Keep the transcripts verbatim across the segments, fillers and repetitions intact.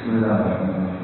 بسم الله الرحمن الرحيم.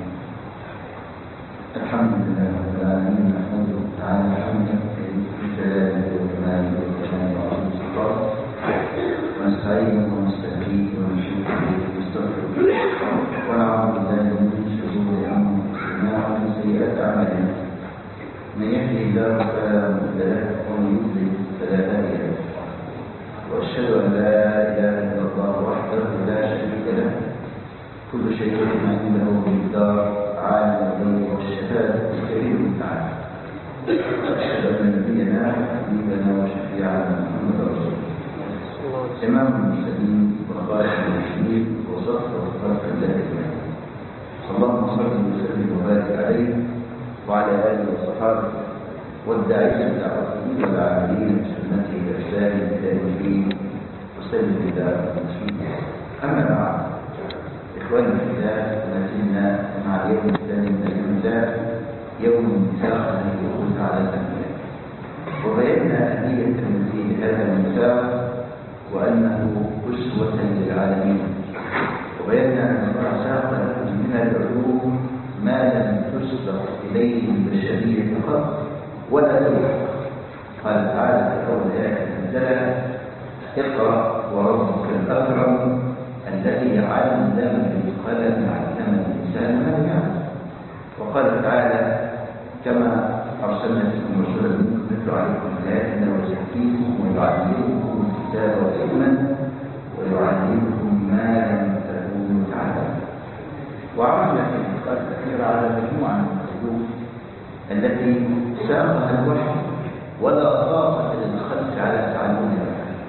الحمد لله رب العالمين، نحمده تعالى حمدا بجلاله وكماله وكماله وعظيم سلطانه، ونستعينه ونستهديه ونشكره ونستغفره ونعوذ بالله من شرور انفسنا ومن سيئات اعمالنا. من يهده الله فلا مضل له ومن يضلل فلا هادي له، واشهد ان لا اله الا الله وحده لا شريك له، كل شيء عنده بمقدار عالم الغيب والشهاده الكريم المتعال. واشهد ان نبينا حبيبنا وشفيعنا محمد رسول الله، امام المرسلين وخاتم المرسلين وصفوه خلق الله اجمعين. اللهم صل وسلم وبارك عليه وعلى اله وصحبه والداعين بدعوته والعاملين بسنته باحسان الى يوم الدين وسلم بدعوه المسلمين. اما بعد، إخواني في الله، ما زلنا مع اليوم الثاني من أيام الله، يوم الميثاق الذي يخرج على الأنبياء، وبينا أهمية تنزيل هذا الميثاق وأنه أسوة للعالمين، وبينا أن الله ساق لهم من العلوم ما لم تسبق إليه البشرية قط ولا تلحق. قال تعالى في أول آية نزلها: اقرأ وربك الأكرم الذي علم بالقلم علم الإنسان ما لم يعلم. وقال تعالى: كما أرسلنا فيكم رسولا منكم يتلو عليكم آياتنا ويزكيكم ويعلمكم الكتاب والحكمة ويعلمكم ما لم تكونوا تعلمون. وعرضنا في اللقاءات الأخيرة على مجموعة من الحدود التي ساقها الوحي ولا طاقة للخلق على تعلمها.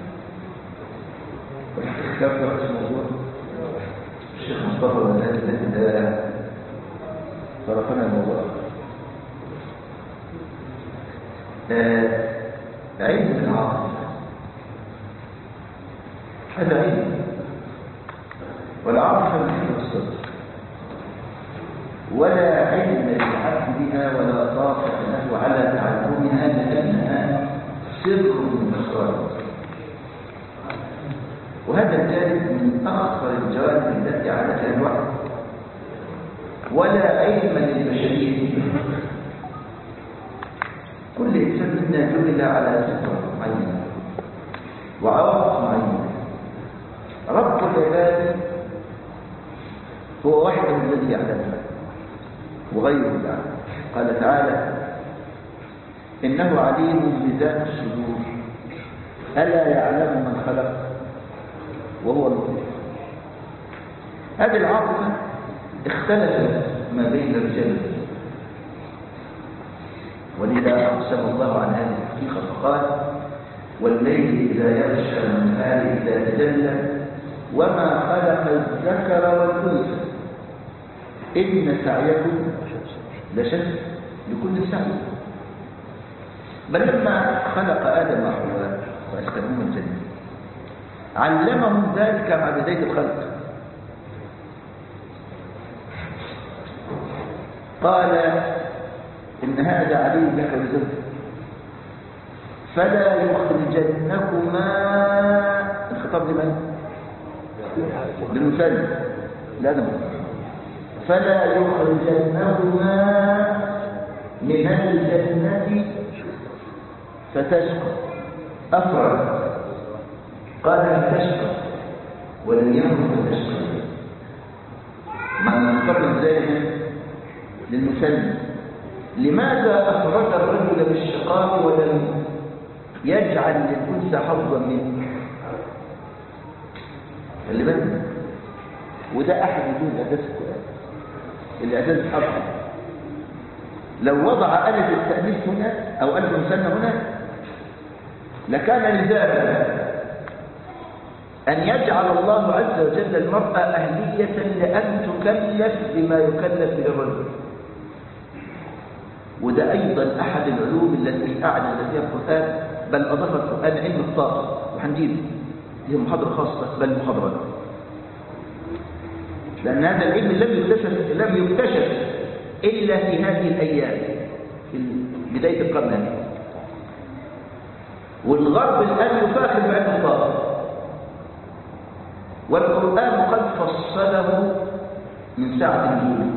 والاستخلاف ده رأس موضوع الشيخ مصطفى بن هادي الذي ده طرفنا الموضوع. علم العاطفة هذا علم، والعاطفة من حين الصدق، ولا علم للعبد بها ولا طاقة له على تعلمها لأنها سر من أسرار. وهذا الجانب من أخطر الجوانب التي عادتها الوحي. ولا علم للبشرية، كل إنسان منا جبل على فطرة معينة وعواطف معينة. رب العباد هو وحده الذي يعلمها وغيره يعلم. قال تعالى: إنه عليم بذات الصدور، ألا يعلم من خلق وهو اللطيف. هذه العاطفة اختلفت ما بين الرجال، ولذا أقسم الله عن هذه الحقيقة فقال: والليل إذا يغشى والنهار إذا تجلى وما خلق الذكر والأنثى إن سعيكم لشتى لكل سعي. بل لما خلق آدم وحواء وأسكنهم الجنة علمهم ذلك مع بداية الخلق. قال: إن هذا علي لك وزوجك فلا يخرجنكما. الخطاب لمن؟ للمثنى لازم. فلا يخرجنكما من الجنة فتشقى. أفرد قال: لم تشقى ولم يكن فتشقى، معنى نقرب ذلك للمثنى. لماذا أخرج الرجل بالشقاء ولم يجعل للأنثى حظا منه؟ خلي بالك، وده أحد وجوه الأساس القرآن، الأساس الحظ. لو وضع ألف التأنيث هنا أو ألف المثنى هنا لكان لزاما أن يجعل الله عز وجل المرأة أهلية لأن تكلف بما يكلف للرجل. وده أيضا أحد العلوم التي أعلن فيها القرآن، بل أضاف القرآن علم الطاقة، وهنجيب هي محاضرة خاصة بل محاضرة، لأن هذا العلم لم يكتشف لم يكتشف إلا في هذه الأيام في بداية القرن هذا. والغرب الآن يفاخر بعلم الطاقة، والقرآن قد فصله من ساعة النزول.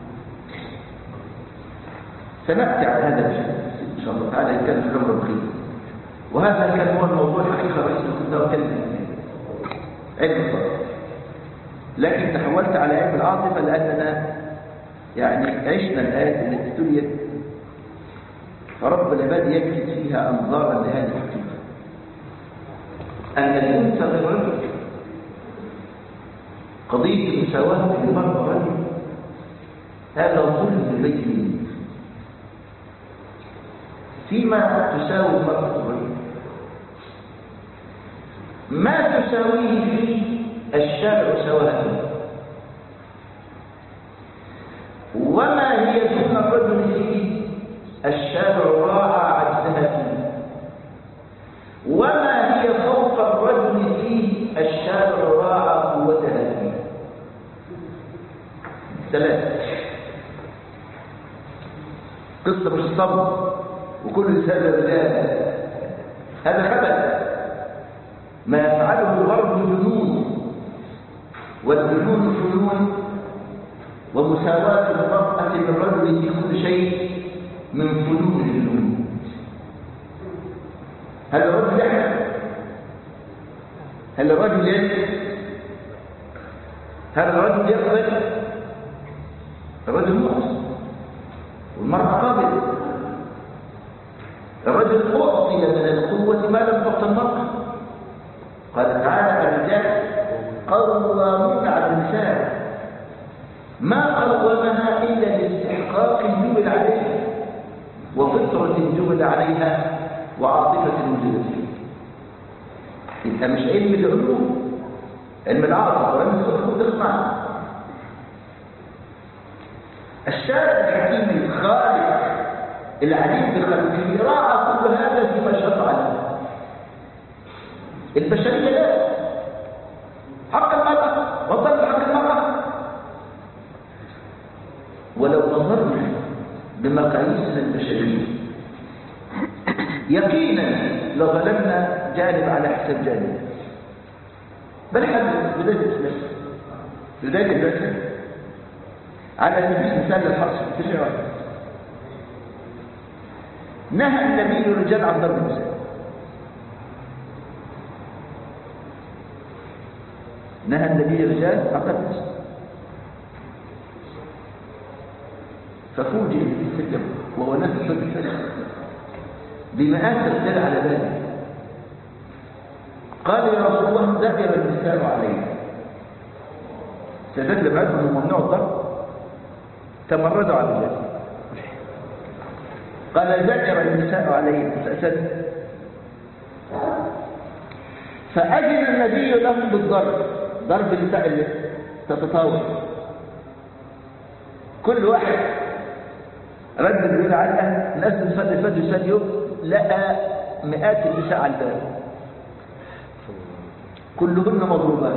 سنأتي على هذا الشيء إن شاء الله تعالى إن كان في الأمر الخير. وهذا كان هو الموضوع الحقيقة الرئيسي كنت أتكلم فيه علم الفرق. لكن تحولت على علم العاطفة لأننا يعني عشنا الآيات التي تليت، فرب العباد يكتب فيها أنظارا لهذه الحقيقة أن الأنثى غير رجل. قضية المساواة في المرأة والرجل هذا ظلم بين فيما تساوي المرأة والرجل، ما تساويه فيه الشارع سواء، وما هي دون الرجل فيه الشارع راعى عجزها فيه، وما هي فوق الرجل فيه الشارع راعى قوتها فيه. ثلاثة. قصة مش الصبر وكل هذا الرجال هذا خبث. ما يفعله الغرب جنون، والجنون فنون، ومساواة المرأة بالرجل في كل شيء من فنون الجنون. هل الرجل يحمل؟ هل الرجل يجب؟ هل الرجل يقبل؟ الرجل مؤمن والمرأة قابلة. الرجل أعطي من القوة ما لم تعط المرأة. قال تعالى الرجال قوامون على النساء، ما قومها إلا لاستحقاق جبل عليها وفطرة جبل عليها وعاطفة وجدت فيه. يبقى مش علم العلوم، علم العاطفة وعلم العلوم تسمع. الشارع الحكيم الخالق العليم بخلقه راعى كل هذا فيما شرع له. البشرية لا، حق المرأة وطلب حق المرأة. ولو نظرنا بمقاييسنا البشرية يقينا لظلمنا جانب على حساب جانب. بل حتى بداية الإسلام بداية الإسلام على سبيل المثال للحصر تشريع نهى النبي الرجال عن ضرب النساء. نهى النبي الرجال عن ضرب النساء. ففوجئ في السجن وهو نفس الفجر بمئات الرجال على باله. قال يا رسول الله ذكر النساء علينا. سادات لما عرفوا انه ممنوع الضرب تمردوا على الرجال. قال ذكر النساء علينا فأسد. فأذن النبي لهم بالضرب، ضرب النساء اللي تتطاول. كل واحد رد بيقول علقه، الناس بتفضل فجر يسال يوم لقى مئات النساء على الباب كلهن مضروبات.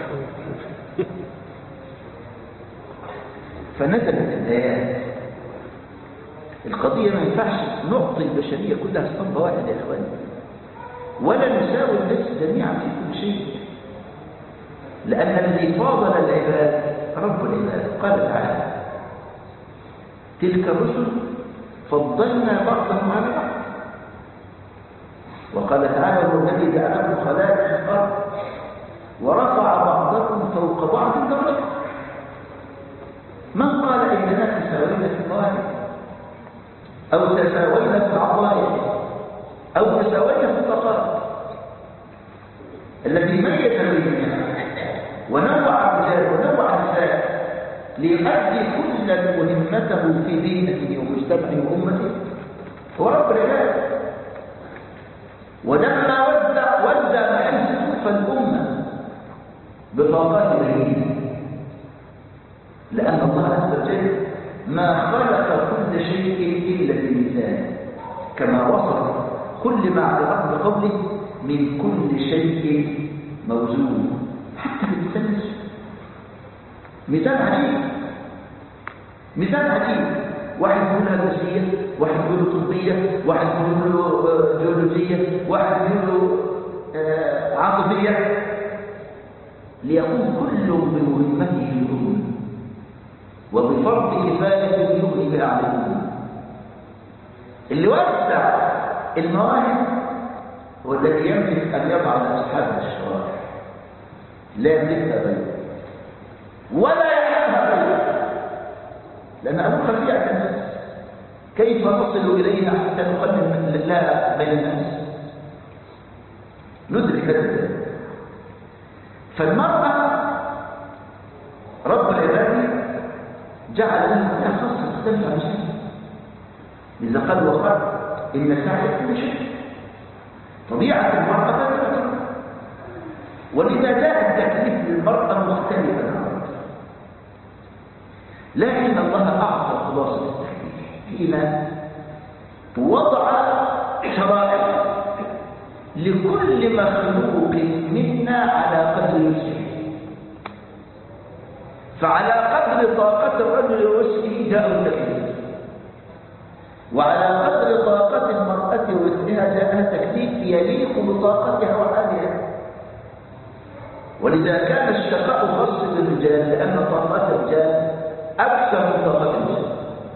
فنزلت الآيات. القضية ما ينفعش نعطي البشرية كلها اسطمبة واحدة يا إخواني، ولا نساوي الناس جميعا في كل شيء، لأن الذي فاضل العباد رب العباد. قال تعالى تلك الرسل فضلنا بعضهم على بعض. وقال تعالى هو الذي جعلكم خلائق في الأرض ورفع بعضكم فوق بعض درجات. من قال إننا تساوينا في الظاهر أو تساوينا في العطايا أو تساوينا في الطاقات؟ الذي ميز بيننا ونوع الرجال ونوع النساء ليؤدي كل مهمته في دينه ومجتمعه وأمته هو رب العباد. ولما وزع وزع محل صفوف الأمة بطاقات بهيمة، لأن الله عز وجل ما خلق كل شيء إلا بميزان، كما وصف كل ما على الأرض قبله من كل شيء موزون، حتى بالميزان. ميزان عجيب، ميزان عجيب. واحد يقول هندسية، واحد يقول طبية، واحد يقول جيولوجية، واحد يقول عاطفية، ليقوم كل بمهمته الأم. وبفرض كفاية يغني بها عن الأمة. اللي وسع المواهب هو الذي يملك أن يضع لأصحاب الشرائع، لا يملكها غيره ولا يعلمها غيره، لأن أبو خفيعة الناس كيف نصل إليها حتى نقلل من الله بين الناس؟ ندرك هذا. فالمرأة رب العباد جعل لها خاصة تختلف عن شيء، إذا قال وقال إن سعيك كل شيء، طبيعة المرأة ثابتة، ولذا جاء التكليف للمرأة مختلفا عن الرجل. لكن الله أعطى خلاصة التكليف حين وضع شرائع لكل مخلوق منا على قدر وسعه، فعلى قدر طاقة الرجل ووسعه جاء التكليف، وعلى قدر طاقة المرأة ووسعها جاء تكليف يليق بطاقتها وحالها. ولذا كان الشقاء خاص بالرجال لأن طاقات الرجال أكثر من طاقات النساء،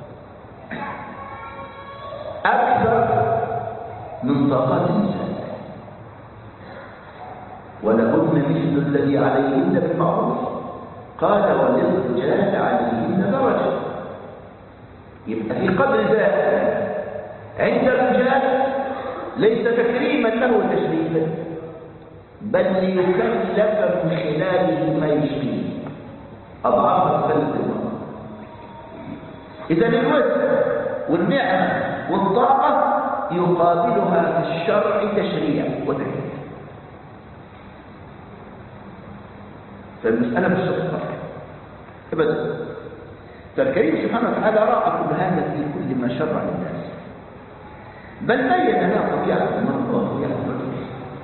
أكثر من طاقات النساء. ولهن مثل الذي عليهن بالمعروف، قال وللرجال عليهن درجة. يبقى في قدر ذلك عند الرجال ليس تكريما له وتشريفا، بل ليكلف من خلاله ما يشفيه أضعاف تكلف المرأة. إذا الوسع والنعمة والطاقة يقابلها في الشرع تشريع وتكليف، فالمسألة مش صغيرة أبدا. فالكريم سبحانه وتعالى راعى كل هذا في كل ما شرع للناس، بل بين لنا طبيعة المرأة وطبيعة الرجل،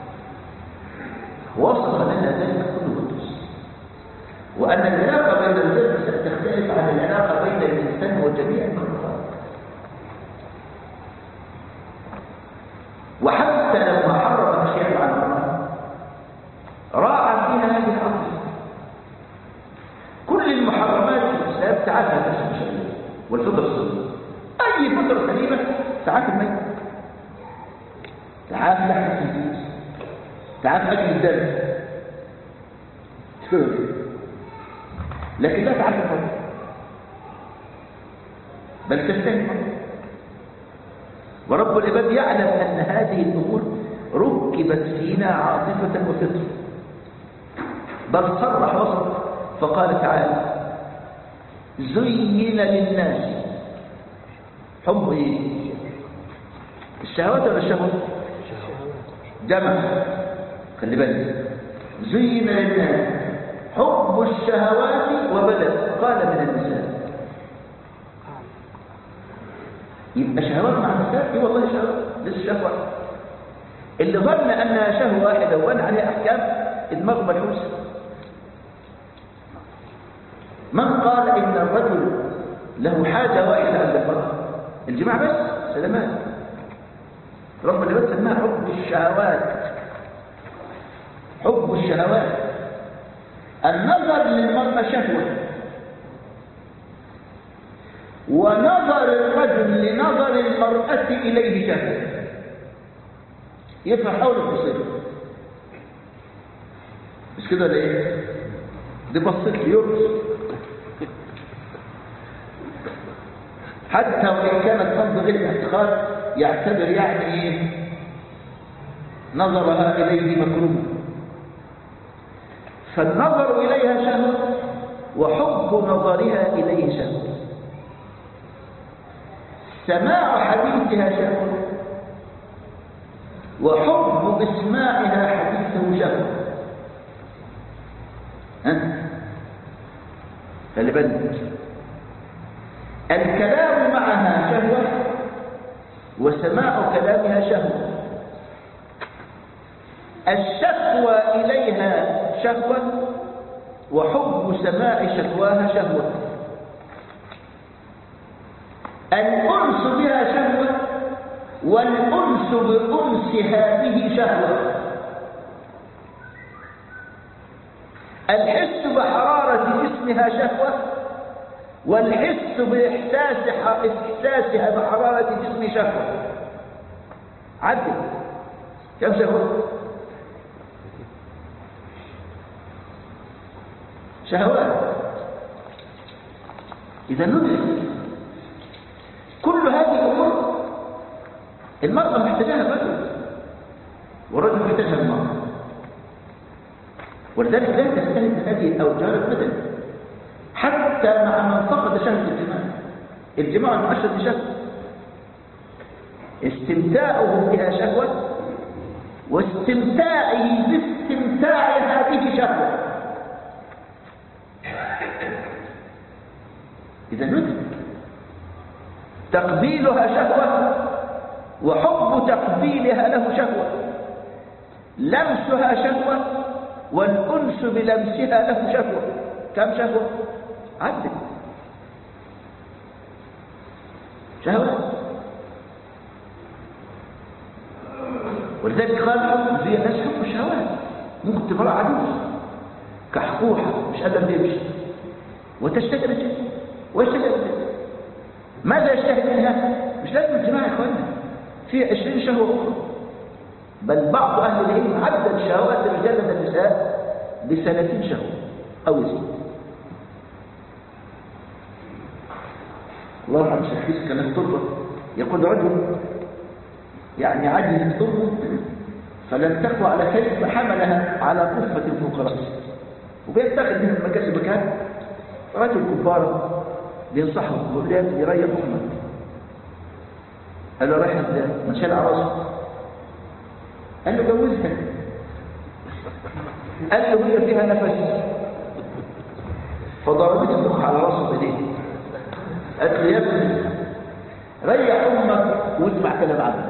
وصف لنا ذلك كل قدس، وأن العلاقة بين الزوج ستختلف عن العلاقة بين الإنسان وجميع المخلوقات. وحتى لما حرم أشياء عن الله راعى فيها هذه الأصل. كل المحرمات في الإسلام تعافى نفس الشريعة والفطر السليمة. أي فطرة سليمة تعافى الميت، تعافى لحم الخنزير، تعافى أكل الدم، شكرا لك. لكن لا تعافى الفطر، بل تستهدف. ورب العباد يعلم أن هذه الأمور ركبت فينا عاطفة وفطر، بل صرح وصف فقال تعالى زين للناس حب ايه؟ الشهوات ولا الشهوات؟ جمع، خلي بالك. زين للناس حب الشهوات وبدأ قال من النساء. يبقى شهوات مع النساء ايه؟ والله شهوات لسه شهوة. اللي ظن انها شهوة واحدة وان عليها احكام دماغه ملحوسة. من قال ان الرجل له حاجة واحدة عند المرأة؟ الجماع بس، سلامات. رب العباد سماها حب الشهوات، حب الشهوات. النظر للمرأة شهوة، ونظر الرجل لنظر المرأة إليه شهوة. يفرح حول القصير مش كده ليه؟ دي بصيت يرقص حتى وإن كانت تنظر غير اعتقاد يعتبر يعني ايه نظرها إليه مكروه. فالنظر إليها شهوة وحب نظرها إليه شهوة، سماع حديثها شهوة وحب اسماعها حديثه شهوة. ها؟ خلي بالك، الكلام معها شهوة وسماع كلامها شهوة، الشكوى إليها شهوة وحب سماع شكواها شهوة، الأنس بها شهوة والأنس بأنسها به شهوة، الحس بحرارة جسمها شهوة والحس بإحساس إحساسها بحرارة الجسم شهوة. عدل كم شهوة؟ شهوات. إذا ندرك كل هذه الأمور المرأة محتاجها الرجل والرجل محتاجها المرأة، ولذلك لا تستهد هذه الأوجار البدن حتى مع من فقد شهوة الجماع. الجماع المؤشر شهوة، استمتاعه بها شهوة، واستمتاعه باستمتاعها به شهوة. إذا ندرك تقبيلها شهوة، وحب تقبيلها له شهوة، لمسها شهوة، والأنس بلمسها له شهوة. كم شهوة؟ عدد شهوات. ولذلك قال زي الناس حب الشهوات. ممكن تبقى عجوز كحقوحة مش قادر تمشي وتشتهي الجنة ويشتهي الجنة. ماذا يشتهي منها؟ مش لازم الجماعة يا اخوانا، في عشرين شهوة أخرى. بل بعض أهل العلم عدد شهوات الرجال من النساء بثلاثين شهوة أو يزيد. الله يرحم الشيخ حسين كان الطب يقول رجل يعني عجز الطب فلم تقوى على كلب فحملها على قفة فوق رأسه وبيتخذ من مكان لمكان. رجل كبار بينصحه يقول له يريح أمك. قال له رايح ازاي؟ ما شال على راسه. قال له جوزها. قال له هي فيها نفس، فضربت المخ على راسه بايديه. قالت له يا ابني ريح امك واسمع كلام عنك.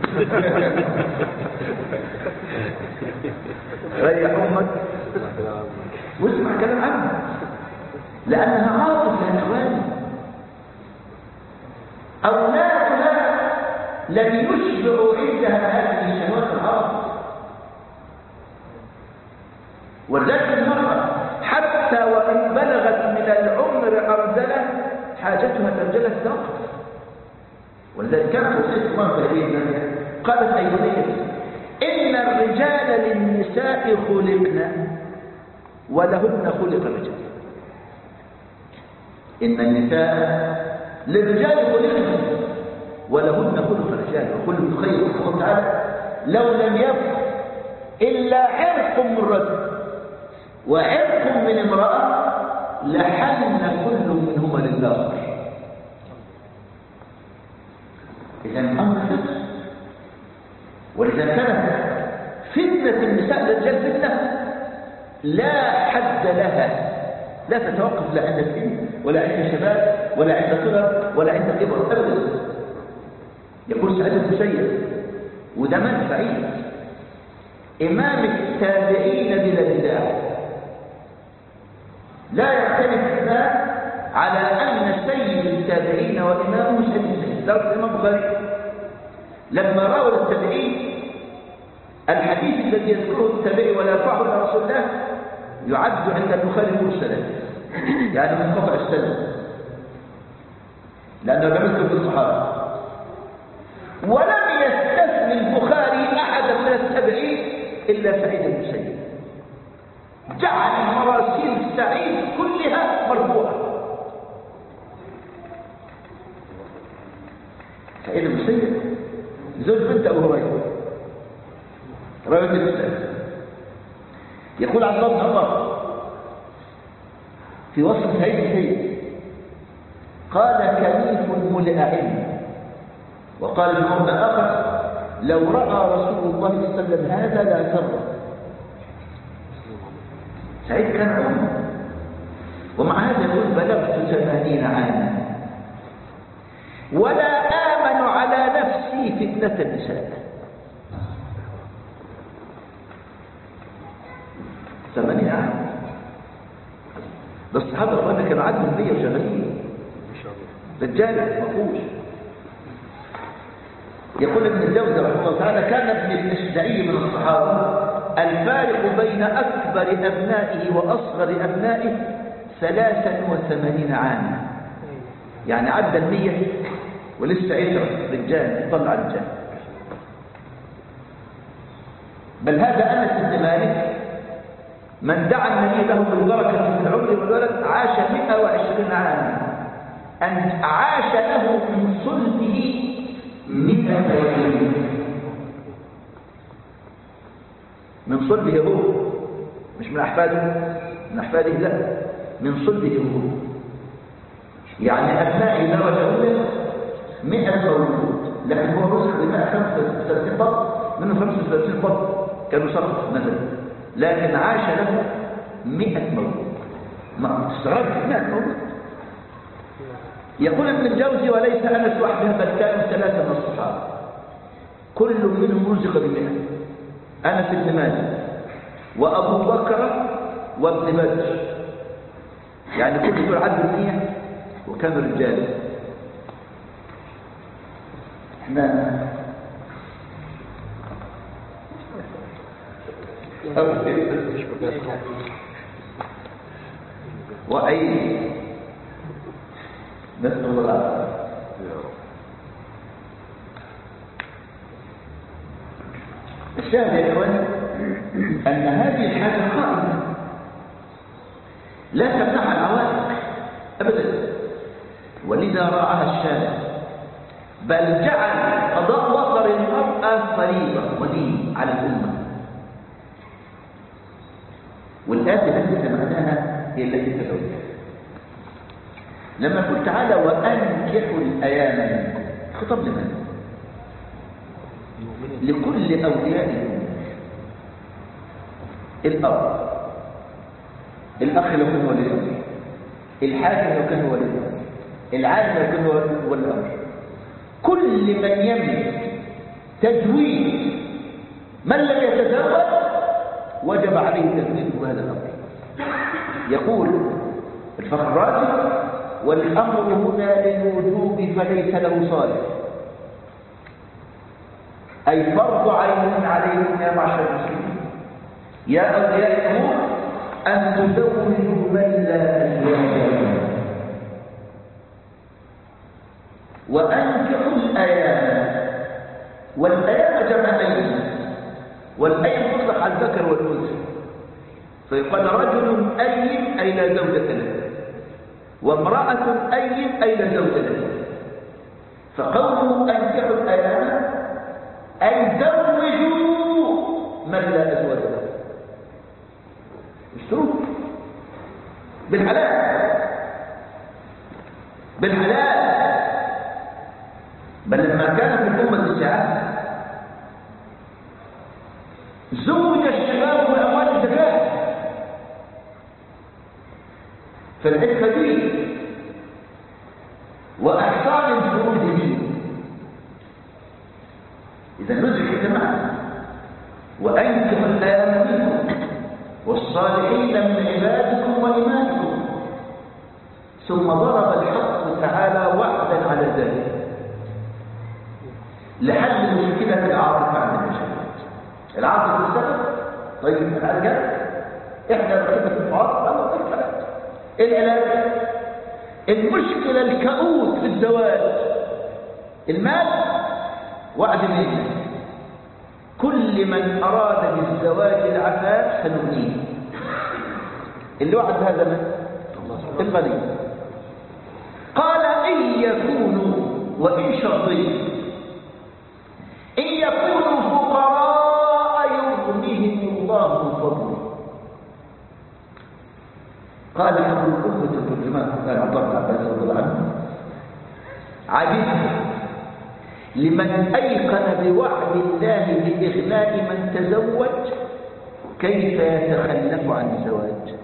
ريح امك واسمع كلام عنك، لانها عاطفه يا اخواني. اولادها لم يشبعوا عندها هذه الشهوات العاطفه. ولذلك المرأة حتى وإن بلغت من العمر أرذلة حاجتها ترجلة الضغط. ولذلك كانت وصية الله تهدينا قالت أيضا إن الرجال للنساء خلقنا ولهن خلق الرجال. إن النساء للرجال خلقنا ولهن خلق الرجال وكل خير. الله تعالى لو لم يبق إلا عرق من رجل وعرق من امرأة لحن كل منهما للآخر. إذا الأمر فطر. ولذا كانت فتنة النساء للرجال فتنة لا حد لها، لا تتوقف لا عند السن ولا عند الشباب ولا عند الصغر ولا عند الكبر أبدا. يقول سعيد بن المسيب وده منفعي إمام التابعين بلا نزاع لا يختلف الناس على أن سيد التابعين وإمامه سيد السيد. درس الإمام البخاري لما راوا التابعين الحديث الذي يذكره التابعي ولا يرفعه إلى رسول الله يعد عند البخاري مرسلا، يعني منقطع السند، لأنه لم يذكر في الصحابة. ولم يستثني البخاري أحدا من التابعين إلا سعيد بن المسيب، جعل مراسيل سعيد كلها مرفوعة. سعيد بن المسيب زوج بنت أبو هريرة راوي الإسلام. يقول عبد الله بن عمر في وصف سعيد بن المسيب قال كنيف ملئ علم. وقال في موضع آخر لو رأى رسول الله صلى الله عليه وسلم هذا لا سر. سعيد كان عمر ومع هذا يقول بلغت ثمانين عاما ولا آمن على نفسي فتنة النساء. ثمانين عاما. بس الصحابة أخوانا كانوا عدوا مية وشغالين رجال مفهوش. يقول ابن الجوزي رحمه الله تعالى كان ابن الاشجعي من الصحابة الفارق بين أكبر أبنائه وأصغر أبنائه ثلاثا وثمانين عاما. يعني عدى المية ولسه عشرة رجال يطلع رجال. بل هذا أنس بن مالك من دعا النبي له بالبركة في العمر والولد عاش مئة وعشرين عاما، أن عاش له من صلبه مئة وعشرين، من صلبه هو، مش من أحفاده، من أحفاده لا، من صلبه هو. يعني أبنائي درجة أولى مئة مولود، لكن هو رزق بمئة خمسة وثلاثين بطن، منه خمسة وثلاثين بطن كانوا سقط مثلا، لكن عاش له مئة مولود. ما استغربت مئة مولود. يقول ابن الجوزي وليس أنس وحده بل كانوا ثلاثة من الصحابة كل منهم رزق بمئة، أنس بن مالك وأبو بكر وابن بدر، يعني كل دول عدوا المئة وكانوا رجال. احنا وأي نسأل الله العافية. الشاهد يا إخواني أن هذه الحاجة قائمة لا تمنعها العوائق أبدا، ولذا راعاها الشارع، بل جعل قضاء وطر المرأة فريضة ودين على الأمة. والآية التي سمعناها هي التي تزوجها. لما قلت تعالى وأنكحوا الأيام منكم، خطاب لمن؟ لكل أولياء الأمة. الأب، الأخ لو كان ولي الأمر، الحاكم لو كان ولي الأمر، العالم لو كان ولي الأمر، كل من يملك تجويد من لم يتزوج وجب عليه تزويجه هذا الأمر. يقول الفخراتي والأمر هنا للوجوب فليس له صالح، أي فرض عين عليكم يا معشر المسلمين يا أولياء الأمور أن تزوجوا من لا أزواج له، وأنكحوا الأيام، والأيام جمع أيام، والأيام تطلق على الذكر والأنثى، فيقال رجل أيم أي لا زوجة له، وامرأة أيم أي لا زوجة له. فقوله أنكحوا الأيام أي زوجوا من لا أزواج له، اشتروه بالحلال بالحلال. بل لما كان في الأمة الشعب زوج الشباب بأموال الزكاة، فالعفة دي وأحسان الفروج دي. إذا نزل كما وأنتم الأيام منكم والصالحين من عبادكم وإمامكم، ثم ضرب الحق تعالى وعدا على ذلك لحل مشكلة العاطفة عند المشاهد. العاطفة السبب طيب العلاج إحدى الغيبة المعاطفة أو الثلاث. العلاج المشكلة الكؤوس في الزواج المال وعد منه، كل من أراد بالزواج العفاف سنغنيه. اللي وعد هذا من الغني. قال إن يكونوا وإن شرطين إن يكونوا فقراء يغنيهم الله من فضله. قال حبر الأمة الترجمان قال عبد الله بن عباس رضي الله عنه عجبت لمن أيقن بوعد الله بإغناء من تزوج كيف يتخلف عن الزواج.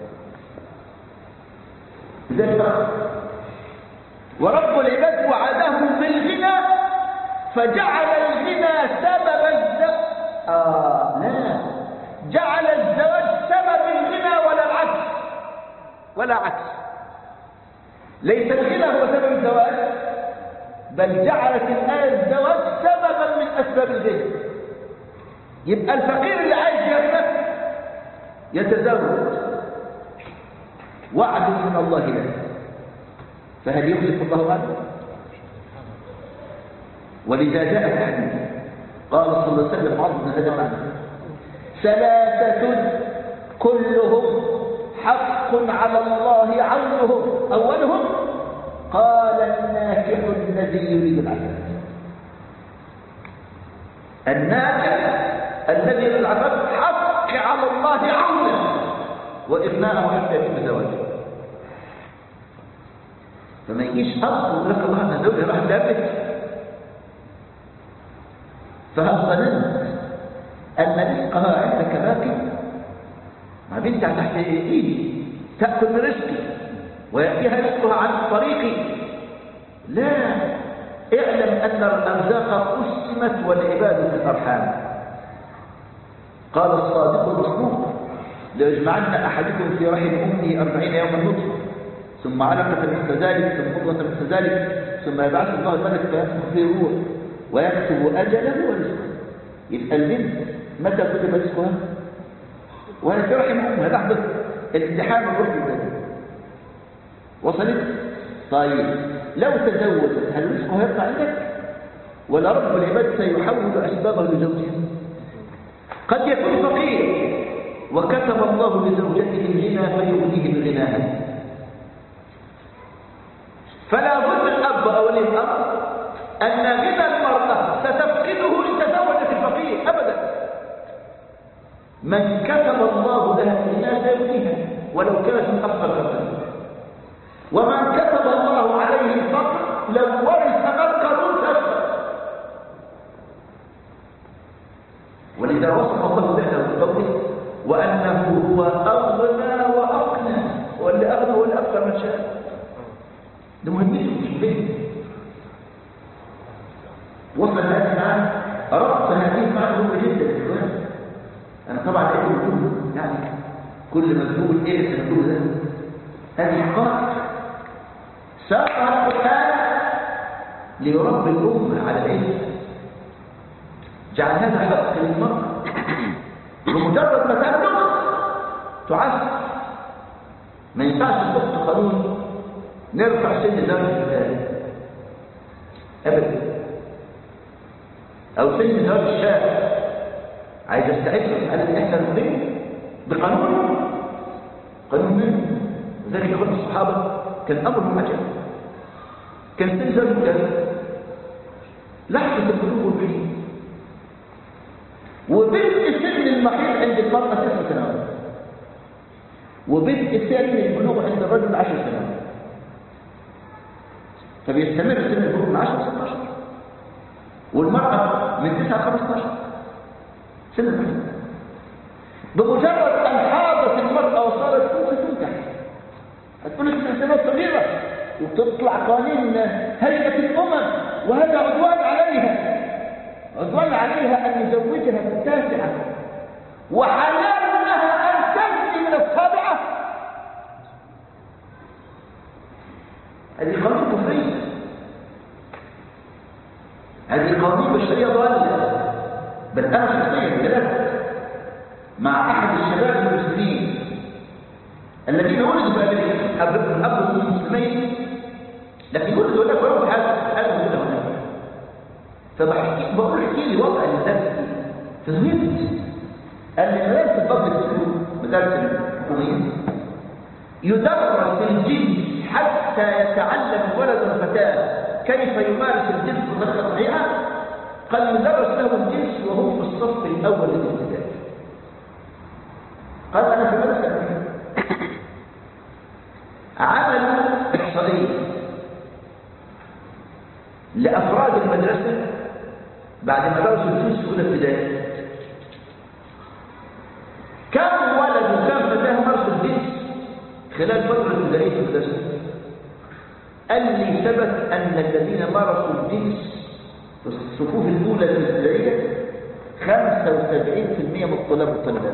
ذلك ورب العباد وعدهم بالغنى فجعل الغنى سبب الزواج. آه لا، جعل الزواج سبب الغنى ولا العكس، ولا عكس. ليس الغنى هو سبب الزواج، بل جعلت الآية الزواج سببا من أسباب الغنى. يبقى الفقير اللي عايش يغنى يتزوج، وعد من الله له. فهل يخلف الله وعده؟ ولذا جاء الحديث قال صلى الله عليه وسلم عظم هذا المعنى: ثلاثة كلهم حق على الله عونهم. أولهم قال الناكح الذي يريد العفاف. الناكح الذي يريد العفاف حق على الله عونه وإغناءه حتى يتم زواجه. فما يجيش أب يقول لك الله أنا زوجي راح دابت، فهل ظننت أن رزقها عندك باقي؟ ما بنت تحت إيدي تأكل من رزقي ويأتيها رزقها عن طريقي. لا، اعلم أن الأرزاق قسمت والعباد في الأرحام. قال الصادق المصدوق: ليجمعن أحدكم في رحم أمه أربعين يوما نطفة ثم علقة مثل ذلك ثم مضغة مثل ذلك ثم يبعث الله الملك فينفخ فيه الروح ويكتب أجله ورزقه. يبقى البنت متى كتب رزقها؟ وأنا في رحم أمها لحظة الامتحان والروح بالذات. وصلت؟ طيب لو تزوجت هل رزقها يبقى عندك؟ ولا رب العباد سيحول أسبابه لزوجها؟ قد يكون فقير وكتب الله لزوجته الغنى فيغنيه بغناها. فلا بد الأب أو ولي الأمر أن غنى المرأة ستفقده إن تزوجت الفقير أبدا. من كتب الله لها الغنى سيغنيها ولو كانت من أفقر الرجال، ومن كتب الله عليه الفقر لو ورث مرقد تشفى. ولذا وصف الله له بقوله: وأنه هو أغنى وأقنى، واللي أغنى هو اللي أكثر من شاء. ده مهمته مش بنت. وصل هذه المعنى، ربط هذه المعنى مهمة جدا. أنا طبعا لقيت كله يعني كل مجهول إيه اللي سنقول ده؟ هذه حقائق ساقها القرآن ليربي الأمة على العلم. جعل هذا حق للمرأة بمجرد ما تبلغ تعز. ما ينفعش نحط قانون نرفع سن زوج الفتاة ابدا، او سن زوج الشاب. عايز استعد على ان احنا نقيم بقانون قانون منه. وذلك يقول الصحابه كان امرهم عجب. كان سن زوج الفتاة لحظه البلوغ والبلوغ، وبدء سن المحيض عند المرأة تسع سنوات، وبدء سن البلوغ عند الرجل عشر سنوات. فبيستمر سن البلوغ من عشر ل ستاشر، والمرأة من تسعة ل خمستاشر سن المحيض. بمجرد أن حاضت المرأة وصارت تنكح تنكح هتكون تسع سنوات صغيرة، وتطلع قوانين هيئة الأمم وهذا عدوان عليها، عدوان عليها أن يزوجها في التاسعة، وحلال لها أن تزني من السابعة. هذه قانون كفرية، هذه قانون بشرية ضالة. بل أنا شخصيا جلست مع أحد الشباب المسلمين الذين ولدوا في أمريكا، أبوهم المسلمين لكن ولدوا هناك ولو حاجة أنا ولد هناك. فبحكي بقول احكي لي وضع المدارس فهمت. قال لي مدارس الفضل السلوك مدارس الحكومية يدرس الجنس حتى يتعلم الولد والفتاة كيف يمارس الجنس بطريقة صحيحة. قال يدرس له الجنس وهو في الصف الأول للابتدائي. قال أنا في مدرسة عملوا إحصائية لأفراد المدرسة بعد ما درسوا الجنس في أولى ابتدائي، كم ولد وكم فتاة مارسوا الجنس خلال فترة ابتدائية في المدرسة؟ قال لي ثبت أن الذين مارسوا الجنس في الصفوف الأولى الابتدائية خمسة وسبعين بالمئة من الطلاب والطالبات.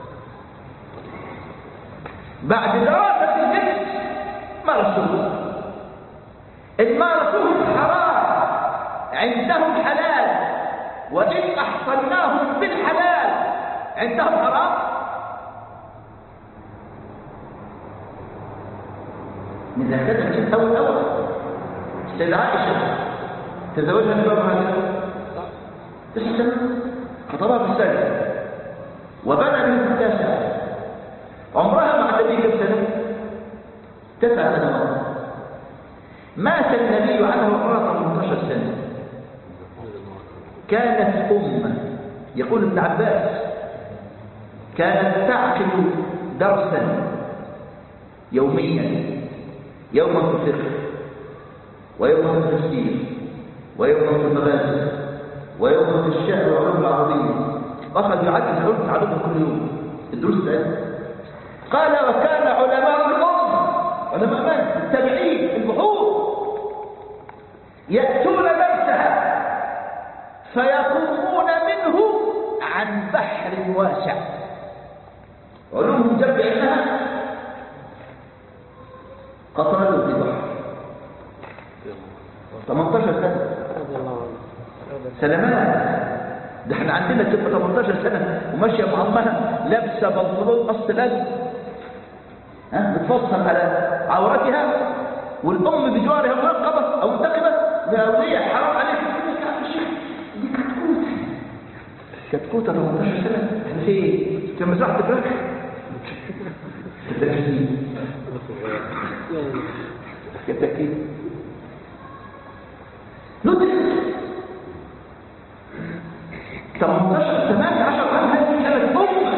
بعد دراسة الجنس مارسوه، إن مارسوه حرام عندهم حلال، وإن أحصلناهم بالحلال عندهم حرام. إذا كانت من أول أول السيدة عائشة تزوجها النبي هذا تسع سنوات خطبها في السادسة وبنى به في التاسعة عمرها مع النبي كم سنة؟ تسع سنوات مات النبي عنه عمرها ثمانية عشر سنة كانت أمة يقول ابن عباس كانت تعقد درسا يوميا يوما في الفقه ويوما في التفسير ويوما في المغازي ويوما في الشعر والعلوم العربية أخذ يعدد علوم تعلمها كل يوم الدروس ده قال وكان علماء الأمة علماء من؟ التابعين البحور يأتون درسها فيقومون منه عن بحر واسع علومهم جمعها قطروا في بحر ثمانية عشر سنة سلامات ده احنا عندنا تبقى ثمانية عشر سنة وماشية مع امها لابسة بنطلون قص لازم ها بتفصل على عورتها والام بجوارها منقبة او منتقبة لأولية حرام عليك تقول يا عم الشيخ دي كتكوتة كتكوتة ثمانية عشر سنة احنا في كم مساحة فراخ كتاكيد كتاكيد ندرس ثمانية عشر ثمانية عشر عام هذه كانت أمة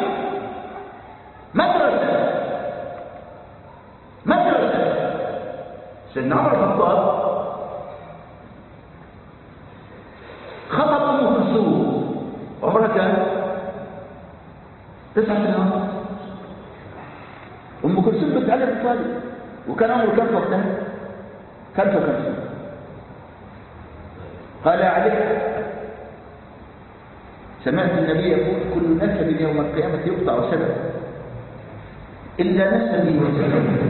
مدرسة مدرسة سيدنا عمر بن الخطاب خطب أم كلثوم عمرها كان تسع سنوات أم كلثوم بنت علي بن طالب وكان عمره كم وقتها؟ كم وكم قال يا علي سمعت النبي يقول كل نسب يوم القيامة يقطع سبب إلا نسبي وسببي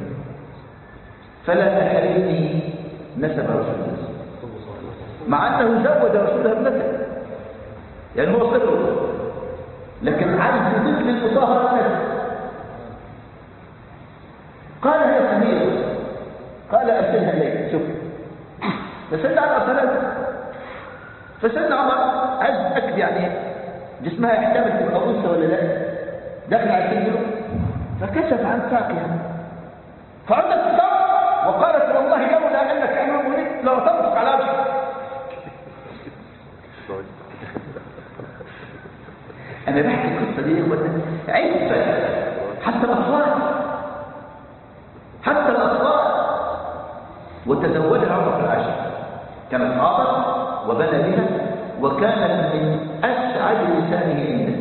فلا تحرمني نسب رسول الله مع أنه زوج رسولها ابنته يعني هو صدره لكن عايز يضيف للمطهر نسب قال يا سمير قال أرسلها إليك شوف فسد على صلاته فسد عمر عايز أكد يعني جسمها يحتمل تبقى أنثى ولا لا دخل على سجنه فكشف عن ساقها فعدت الصف وقالت والله لولا أنك أمر مريد لو تنطق على وجهك أنا بحكي القصة دي يا إخوانا عفة حتى الأطفال حتى الأطفال وتزوجها عمر في العشر كانت عاطف وبنى بها وكانت من أسعد لسانه عنده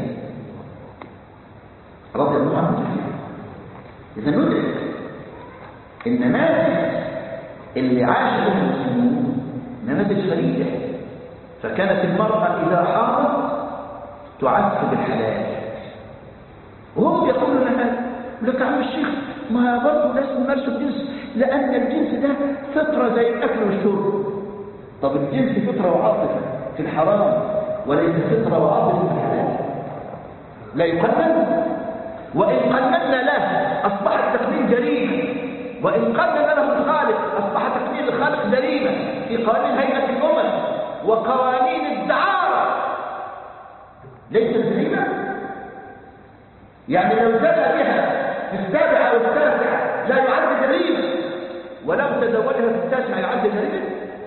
رضي الله عنه جميعا. إذا ندرك النماذج اللي عاش بها المسلمون نماذج فريدة فكانت المرأة إذا حاضت تعذب الحلال وهم يقولون هذا لك عم الشيخ ما برضه لازم نمارسوا الجنس لأن الجنس ده فطرة زي الأكل والشرب طب الجنس فطرة وعاطفة في الحرام وليس فطرة وعاطفة في الحلال لا يقنن وإن قننا له أصبح التقنين جريمة وإن قنن له الخالق أصبح تقنين الخالق جريمة في قوانين هيئة الأمم وقوانين الدعارة ليس جريمة يعني لو زاد بها في السابعة والتاسعة لا يعد جريمة ولو تزوجها في التاسعة يعد جريمة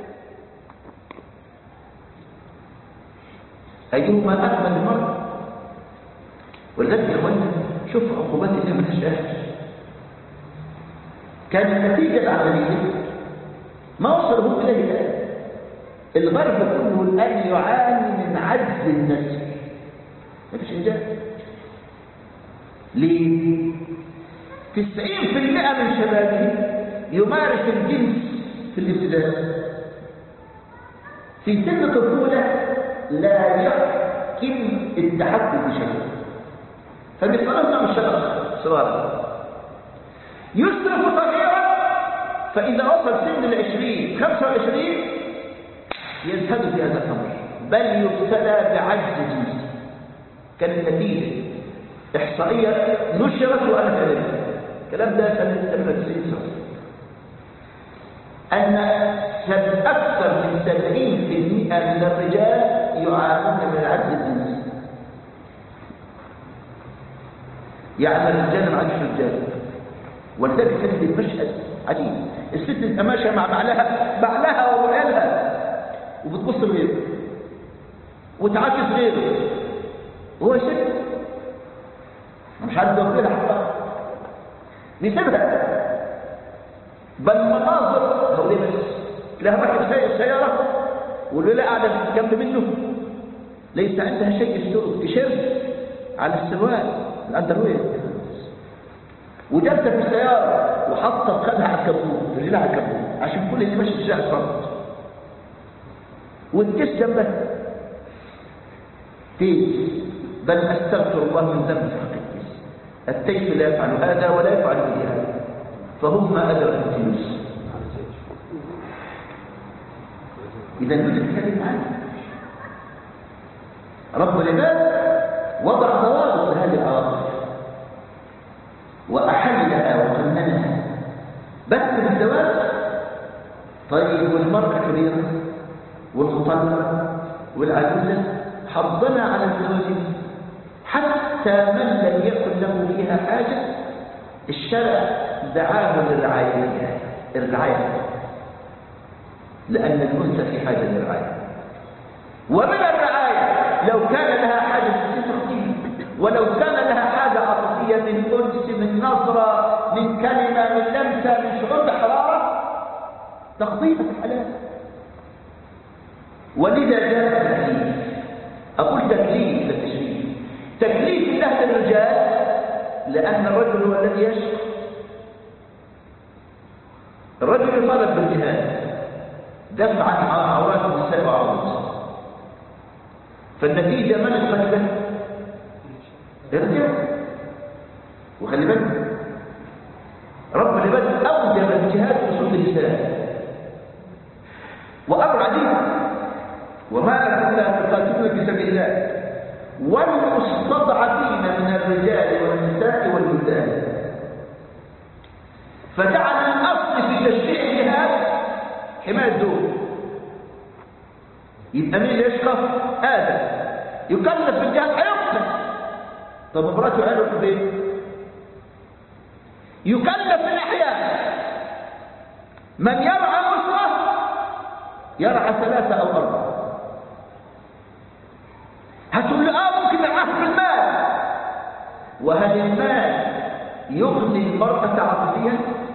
أيهما أكمل المرء ولذلك يا اخوانا شوف عقوبات الله من الشهر كانت نتيجة العملية ما وصلهم إليه الآن الغرب كله الآن يعاني من عجز النسل ما فيش إنجاز ليه؟ تسعين في المئة من شبابه يمارس الجنس في الابتدائي في سن طفولة لا يحكم التحكم بشيء فبيصير من الشباب صغار يسرف صغيرا فإذا وصل سن العشرين خمسة وعشرين يزهد في هذا الأمر بل يبتلى بعجز جنسي كالنتيجة إحصائية نشرت وأنا كذلك الكلام ده سنة ثمانية وتسعين سنة أن أكثر من سبعين بالمئة من الرجال يعانون من العجز الجنسي. يعني الرجال ما عادش رجال، ولذلك تجد المشهد عجيب. الست تبقى ماشيه مع بعلها بعلها وولادها وبتبص لغيره وتعاكس غيره وهو ست مش عارف يوصلها حقها بيسيبها. بل مناظر هو ليه بس لها راكب سايق السياره والولاء قاعده جنب منه ليس عندها شيء تشرب على السروال الاندروير وجلسه في السياره وحطت خدها على الكبوت رجلها على الكبوت عشان كل اللي ماشي في الشارع يتفرج والكيس جنبها تيس. بل استغفر الله من ذنب في حق الكيس. التيس لا يفعل هذا ولا يفعل به هذا فهم ما أدرك التيس. إذا نريد الكلمة عنه رب العباد وضع ضوابط لهذه العواطف وأحلها وقننها. بس بالزواج طيب والمرأة كبيرة والمطلقة والعجوزة حضنا على الزواج حتى من لم يكن له فيها حاجة الشرع دعاه للرعاية الرعاية لأن الأنثى في حاجة للرعاية. ومن الرعاية لو كان لها حاجة تخطيه ولو كان لها حاجة عاطفية من أنس من نظرة من كلمة من لمسة من شعور بحرارة تخطيها الحلال. ولذا جاء التكليف. أقول تكليف للتشريف. تكليف الله للرجال لأن الرجل هو الذي يشق. الرجل يطالب بالجهاد دفعا عن عورات النساء وعورات النساء فالنتيجة من القتل؟ الرجال. وخلي بالك رب العباد أوجب الجهاد في صوت النساء وأمر عجيب وما لكم لا تقاتلون في سبيل الله والمستضعفين من الرجال والنساء والولدان. فجعل الأصل في تشريع الجهاد حماية الدول. يبقى مين اللي يشقى؟ آدم يكلف بالجهاد هيقتل. طب مراته قالوا في البيت يكلف بالإحياء. من يرعى أسرة يرعى ثلاثة أو أربعة. هتقول له آه ممكن نرعاه في المال. وهل المال يغني المرأة عاطفيا؟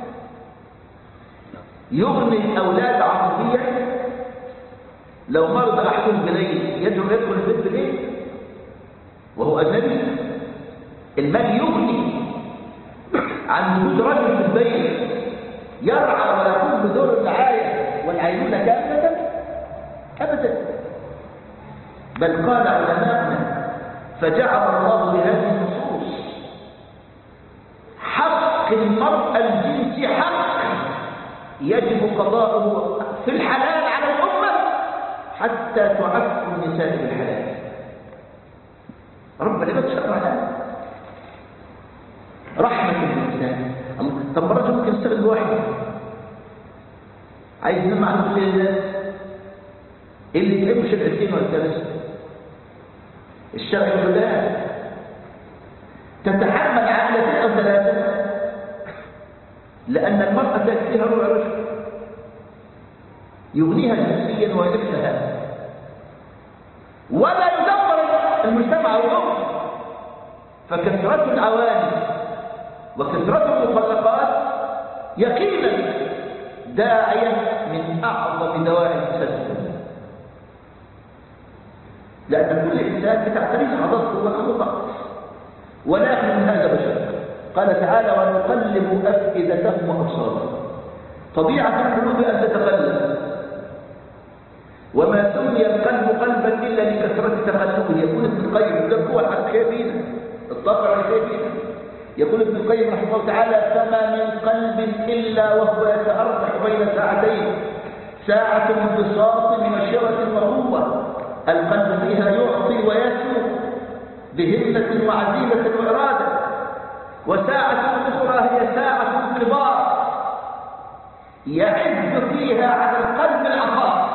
يغني الأولاد عاطفيا؟ لو مرض أحدهم بليل يدعو يدخل البيت بليل وهو أجنبي. المال يغني عن وجود رجل في البيت يرعى ويقوم بدور الرعاية والعينونة كاملة أبدا. بل قال علماؤنا فجعل الله بهذه النصوص حق المرأة الجنسي حق يجب قضاؤه في الحلال على الأمة حتى تعف النساء بالحلال. رب العباد شرع هذا رحمة بالإنسان. طب الرجل ممكن يستغل واحد عايز ينام مع نفسه الناس اللي يتعبوا شرعتين ولا ثلاثة. الشرع يقول لا تتحمل عقلتين أو ثلاثة لأن المرأة تكفيها ربع رجل يغنيها جنسيا ويكفيها ولا يدمر المجتمع والأمة. فكثرة العوالم وكثرة المطلقات يقينا داعية من أعظم دواعي الفساد لأن كل إنسان بتعتريه عضلته وخلقه ولكن من هذا بشر. قال تعالى ونقلب أفئدتهم وأبصارهم. طبيعة القلوب أن تتقلب وما سمي القلب قلبا إلا لكثرة تقلبه. يقول ابن القيم يقول هو الحق فينا الطبع والخيفين. يقول ابن القيم رحمه الله تعالى فما من قلب إلا وهو يتأرجح بين ساعتين ساعة انبساط وشرة وقوة القلب فيها يعطي ويسلو بهمة وعزيمة وإرادة وساعة أخرى هي ساعة انقباض يعز فيها على القلب العطاء،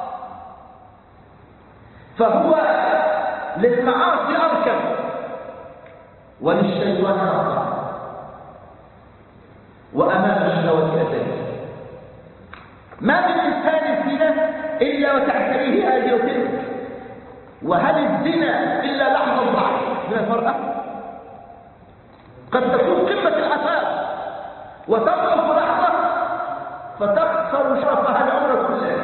فهو للمعاصي أركب وللشيطان أركب، وأمام الشهوة أتت. ما من إنسان فينا إلا وتعتريه هذه وتلك. وهل الزنا إلا لحظة ضعف من المرأة؟ قد تكون قمة العفاف وتضعف لحظة فتخسر شرفها العمر كله.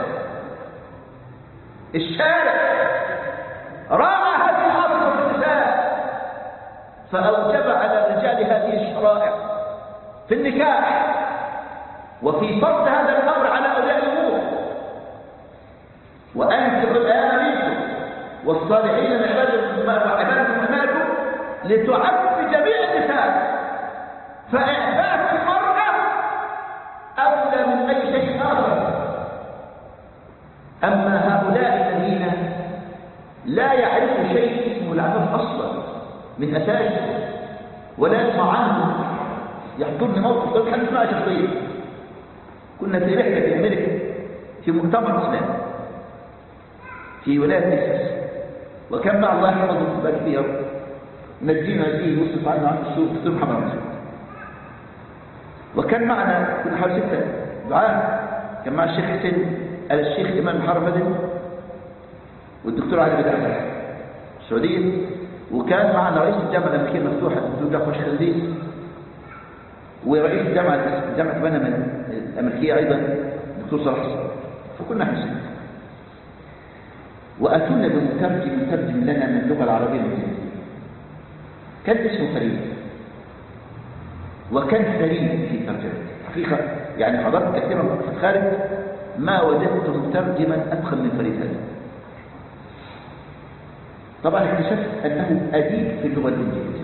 الشارع راعى هذه العاصفة في النساء فأوجب على الرجال هذه الشرائع في النكاح وفي فرض هذا الأمر على أولياء الأمور. وأنكحوا الآن منكم والصالحين من عبادكم وإماءكم لتعف جميع النساء، فإعفاف المرأة أولى من أي شيء آخر. أما هؤلاء الذين لا يعرفوا شيء اسمه العفاف أصلا من أساسه ولا يسمع عنه، يحضرني موقف قلت حدث معي شخصيا. كنا في رحلة في أمريكا في مؤتمر إسلام في ولاية تكساس، وكان مع الله يحفظه بقى كبير نجينا فيه وصف عنه عن السوق دكتور محمد رمضان، وكان معنا كنا حوالي ستة دعاء. كان مع الشيخ حسين آل الشيخ إمام الحرمدي والدكتور علي بدر السعودية، وكان معنا رئيس الجامعة الأمريكية المفتوحة الدكتور جعفر شخلدي، ورئيس الجامعة جامعة بنما الأمريكية أيضا الدكتور صلاح الصلاح. فكنا حسين وأتونا بمترجم مترجم لنا من اللغة العربية الإنجليزية، كان اسمه فريد، وكان فريد في ترجمة حقيقة. يعني حضرت كثيرا في الخارج ما وجدت مترجما أدخل من فريد هذا. طبعا اكتشفت أنه أديب في اللغة الإنجليزية،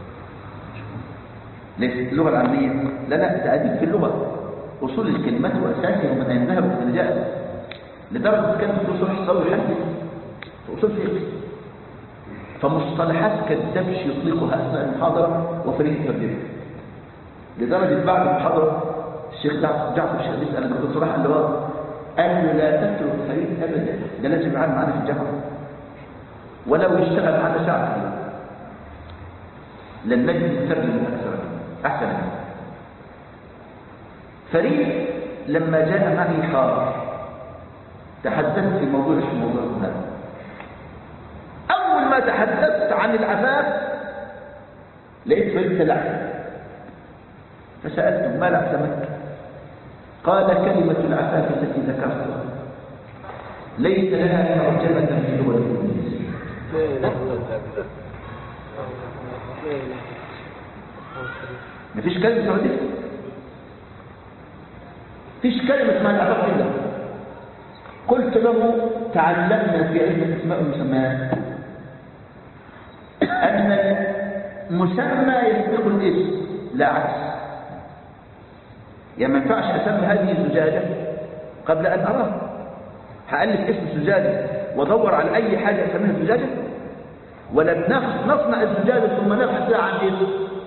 ليس اللغة العامية، لا لا ده أديب في اللغة، أصول الكلمات وأساسها ومن أين ذهب ومن جاء، لدرجة كان في أصول حصة يحدث في أصول فقه، فمصطلحات كالدبش يطلقها أثناء المحاضرة وفريد يترجمها. لدرجة بعد المحاضرة الشيخ جعفر الشيخ بيسأل الدكتور صلاح قال له قال له لا تترك فريد أبدا، ده لازم يعلم معنا في الجامعة ولو يشتغل معنا ساعة كده لن نجد نترجم أكثر أحسن منه. فريد لما جاء معي حار تحدثت في موضوع في موضوع هذا. أول ما تحدثت عن العفاف لقيت فريد تلعب، فسألته ما لعبتك؟ قال كلمة العفاف التي ذكرتها ليس لها ترجمة في اللغة الإنجليزية. مفيش كلمة سعودية، مفيش كلمة اسمها العفاف إلا. قلت له تعلمنا في علم الأسماء والمسميات أن المسمى يسبق الاسم لا عكس. يعني ما ينفعش أسمي هذه الزجاجة قبل أن أراها. هألف اسم الزجاجة وأدور على أي حاجة أسميها الزجاجة، ولا نصنع الزجاجة ثم نبحث عن اسم.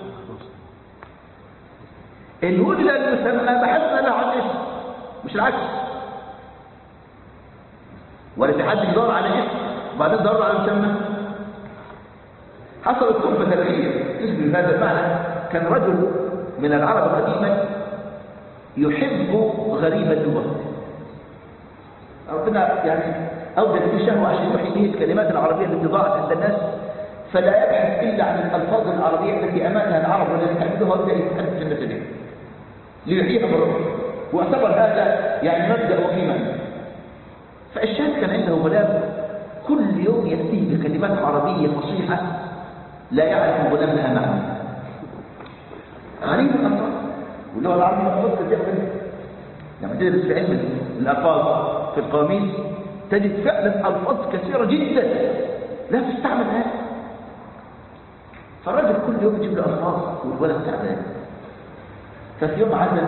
إن وجد المسمى بحثنا له عن اسم مش العكس. ولا في حد يدور على اسم وبعدين يدور على مسمى. حصلت كلفة تاريخية تثبت هذا المعنى. كان رجل من العرب قديما يحب غريب اللغة، ربنا يعني أوجد فيه شهوة عشان يحيي به الكلمات العربية التي ضاعت عند الناس، فلا يبحث إلا عن الألفاظ العربية التي أماتها العرب والتي تحملها ويبدأ يتحدث الناس بها ليحييها بالروح، واعتبر هذا يعني مبدأ وقيمة. فالشاب كان عنده غلام كل يوم يأتيه بكلمات عربية فصيحة لا يعرف الغلام لها معنى. غريب الألفاظ، واللغة العربية ألفاظ كثيرة منها. لما تدرس في علم الألفاظ في القواميس تجد فعلا ألفاظ كثيرة جدا لا تستعمل هذا. فالرجل كل يوم يجيب له ألفاظ والولد تعبان. ففي يوم عزم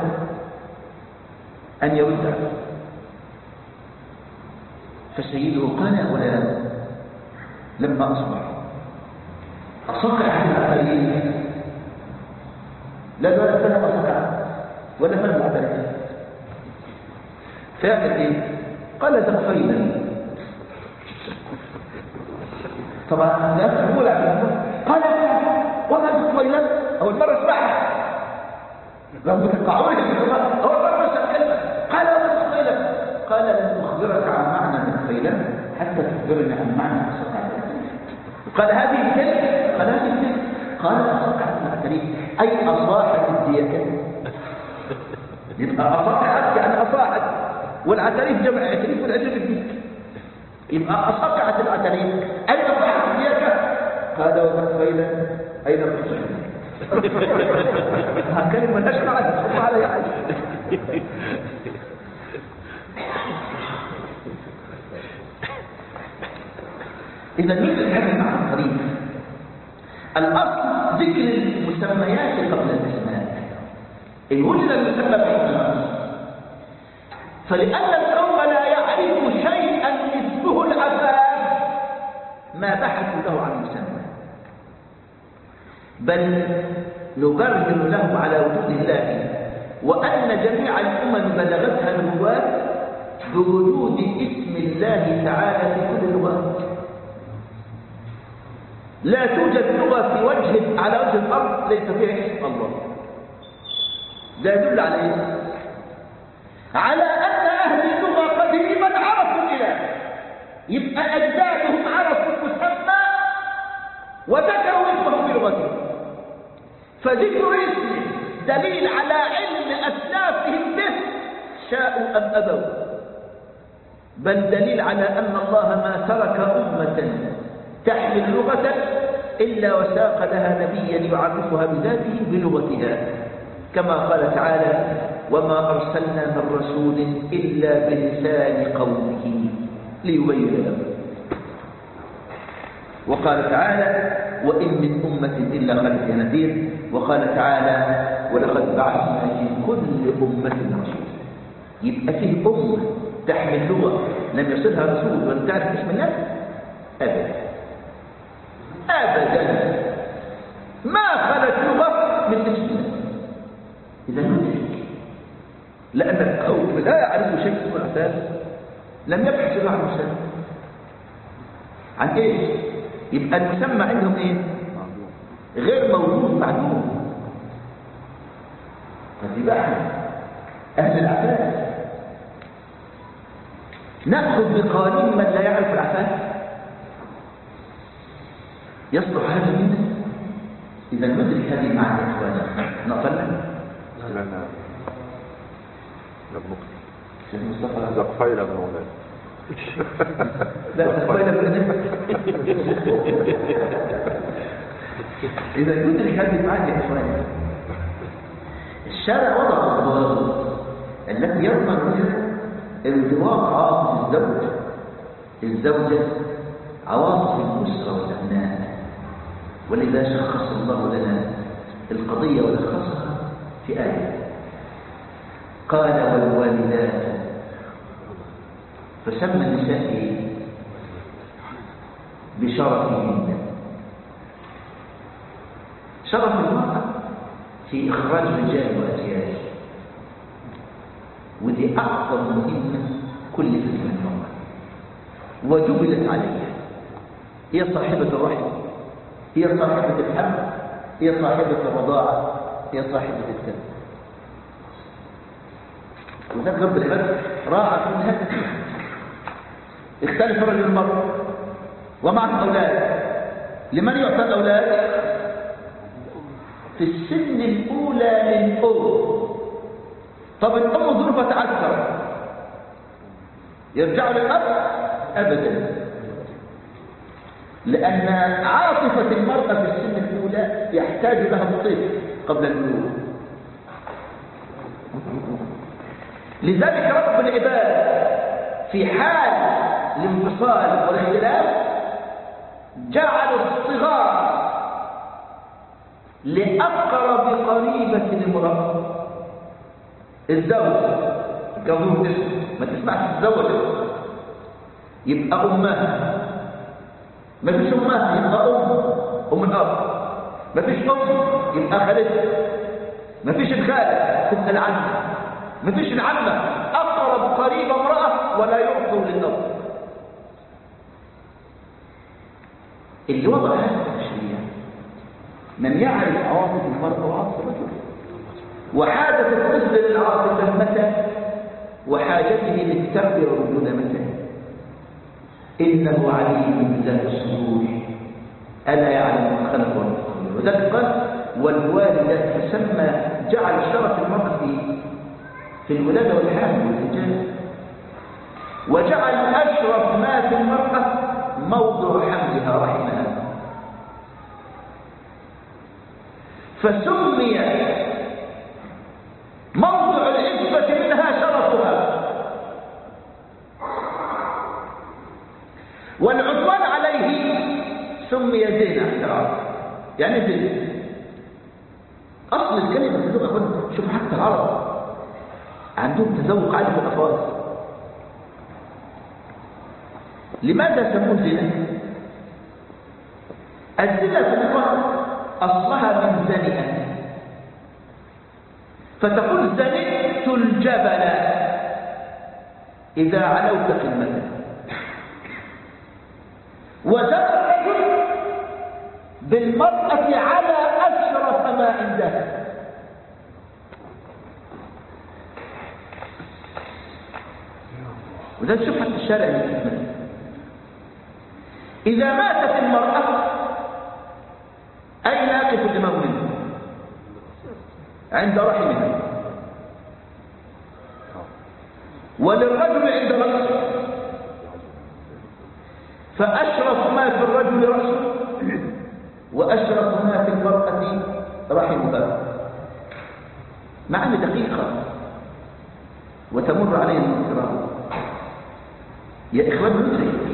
أن يرد عنه، فسيده قال يا غلام لما أصبح أصقع عن العبارين لا الولد فلم أصقع ولا فلم العبارين. فيعمل ايه؟ قال زقفينا. طبعا لا تقول قال وما زقفينا اول مره اسمعها، لو بتقعوني اول مره اسمع كلمه قال وما زقفينا. قال لن اخبرك عن معنى زقفينا حتى تخبرني عن معنى صقعة العتريف. قال هذه الكلمه قال هذه الكلمه قال صقعة العتريف اي اصاحت الديكه. يبقى اصاحت يعني اصاحت، والعتريف جمع عتريف والعتريف الديك، يبقى اصقعت العتريف اين صاحت الديكه. قال وزقفينا اين الرسول. كلمه نشر على على يعني. إذا مثل هذا المعنى القريب الأصل ذكر المسميات قبل الأسماء. إن وجد المسمى بعد الأصل، فلأن القوم لا يعرف شيئا اسمه العفاف ما بحثوا له عن مسمى، بل نبرهن لهم على وجود الله وأن جميع الأمم بلغتها الرواة بوجود اسم الله تعالى في كل اللغات. لا توجد لغة في وجه على وجه الأرض ليس فيها اسم الله. ده يدل على ايه؟ على أن أهل اللغة قديما عرفوا الإله، يبقى أجدادهم عرفوا المسمى وذكروا اسمه في لغتهم، فذكر اسمه دليل على علم أسلافهم به شاءوا أم أبوا، بل دليل على أن الله ما ترك أمة تحمل لغة إلا وساق لها نبيا يعرفها بذاته بلغتها، كما قال تعالى وما أرسلنا من رسول إلا بلسان قومه ليبين لهم. وقال تعالى وإن من أمة إلا خلفها نذير. وقال تعالى ولقد بعثنا في كل أمة رسول. يبقى فيه أمة تحمل لغة لم يصلها رسول ولم تعرف اسم الله أبدا أبدا، ما خلت لغة من اسم الله. إذا ندرك لأن القوم لا يعرف شيء اسمه العفاف لم يبحثوا عن مسمى. عن إيه؟ يبقى المسمى عندهم إيه؟ غير موجود معدوم. قد بقى أهل العفاف نأخذ بقانون من لا يعرف العفاف يصلح هذا منا. إذا ندرك هذه المعنى يا إخوانا نقلنا لا لا شيخ مصطفى زقفيلة بن ولاد لا زقفيلة بن إذا ندرك هذه المعنى يا إخوانا الشارع وضع الضوابط التي يضمن بها انضباط عواطف الزوج الزوجة عواطف الأسرة والأبناء. ولذا شخص الله لنا القضية ولخصها في آية قال والوالدات، فسمى النساء بشرفهن. شرف المرأة في إخراج رجال وأجيال، ودي أعظم مهمة كل فتنة المرأة وجبلت عليها. هي صاحبة الرحم، هي صاحبة الحمل، هي صاحبة الرضاعة، هي صاحبة الكلب. وذلك رب العباد راعى كل هذا. اختلف رجل المرأة ومعه أولاد. لمن يعطى الأولاد؟ في السن الأولى للأم. طب الأم ظروفها تعثر يرجعوا للأب؟ أبدا، لأن عاطفة المرأة في السن الأولى يحتاج لها الطفل قبل البلوغ. لذلك رب العباد في حال الانفصال والاختلاف جعل الصغار لأقرب قريبة للمرأة. الزوج الجوز ما تسمعش الزوج يبقى أمها، ما فيش أمها يبقى أم أم الأب، ما فيش أم يبقى خالتها، ما فيش الخالة تبقى العمة، ما فيش العمة أقرب الغريب امرأة ولا يعطوا للأرض. اللي وضع هذا التشريع من يعرف عواطف المرأة وعواطف الرجل، وحاجة الطفل للعاطفة متى، وحاجته للتربية والرجولة متى. إنه عليم بذات الصدور ألا يعلم ما خلق والقدر. وذلك قال والوالدة تسمى، جعل شرف المرأة في في الولادة والحمل والإنجاب، وجعل أشرف ما في المرأة موضع حملها رحمها، فسمي موضع العفة منها شرفها. والعدوان عليه سمي زينة. يعني زينة أصل الكلمة في اللغة. شوف حتى العرب عندهم تذوق عالي في الألفاظ. لماذا سموه زنا؟ الزنا في اللغة أصلها من زنئة، فتقول زنئت الجبل إذا علوت قمته. وزنى الرجل بالمرأة على أشرف ما عندها. وده تشوف حتى الشارع اللي إذا ماتت المرأة أين يقف الإمام منه؟ عند رحمها. وللرجل عند رأسه، فأشرف ما في الرجل رأسه، وأشرف ما في المرأة رحمها. معنى دقيقة وتمر عليه الانصراف. يا إخوان المدرك،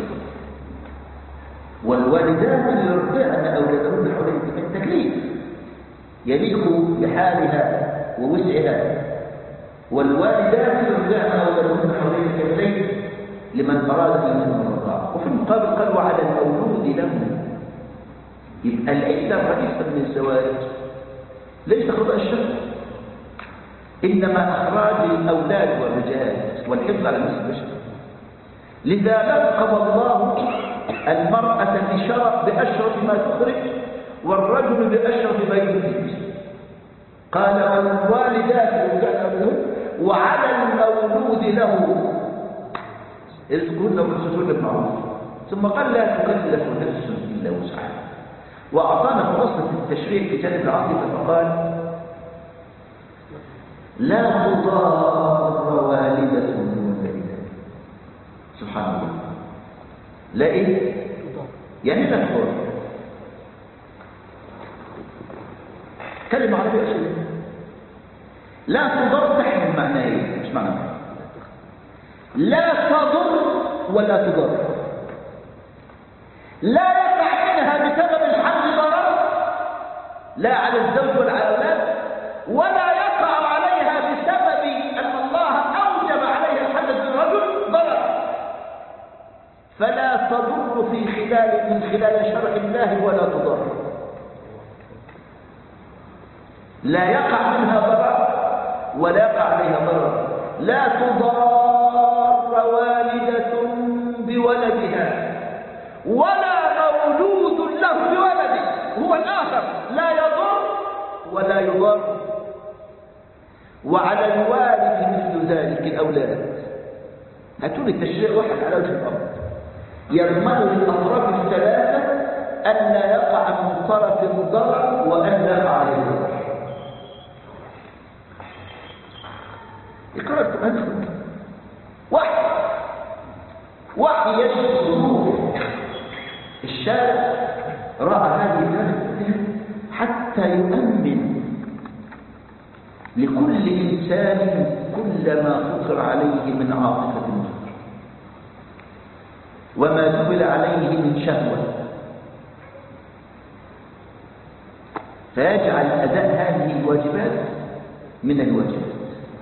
والوالدات يرضعن أولادهن حولين التكليف يليق بحالها ووسعها. والوالدات يرضعن أولادهن حولين الكفين لمن أراد منهم الرضاعة. وفي المقابل قال وعلى المولود له. يبقى العلة الرئيسة من الزواج ليس قضاء الشهوة، إنما إخراج الأولاد والرجال والحفظ على النفس البشري. لذا لقب الله المرأة بشرف بأشرف ما تخرج، والرجل بأشرف ما ينتج. قال والوالدات يرضعن له وعلى المولود له رزقهن وكسوتهن بالمعروف. ثم قال لا تكلف نفس إلا وسعها. وأعطانا خلاصة التشريع في جانب العاطفة فقال لا تضار والدة بولدها. سبحان الله. لا إيه؟ يعني لا تضار. كلمة عربية أصلية. لا تضر تحمل معناه إيه؟ مش معنى لا تضر ولا تضر. لا يقع منها بسبب الحمل ضرر، لا على الزوج ولا على الأولاد، ولا يقع عليها بسبب أن الله أوجب عليها الحدث بالرجل ضرر. فلا تضر في خلال من خلال شرع الله ولا تضر. لا يقع منها ضرر ولا يقع عليها ضرر. لا تضار والدة بولدها ولا مولود له بولده. هو الآخر لا يضر ولا يضر. وعلى الوالد مثل ذلك الأولاد. هاتوا لي التشريع واحد على وجه الأرض يضمن للأطراف الثلاثة أن لا يقع من طرف الضرر وأن لا يقع عليه الضرر. اقرأ القرآن. وحي وحي يجب صدور الشارع رأى هذه الآية حتى يؤمن لكل إنسان كل ما فطر عليه من عاطفة الفطر وما جبل عليه من شهوة، فيجعل أداء هذه الواجبات من الواجبات.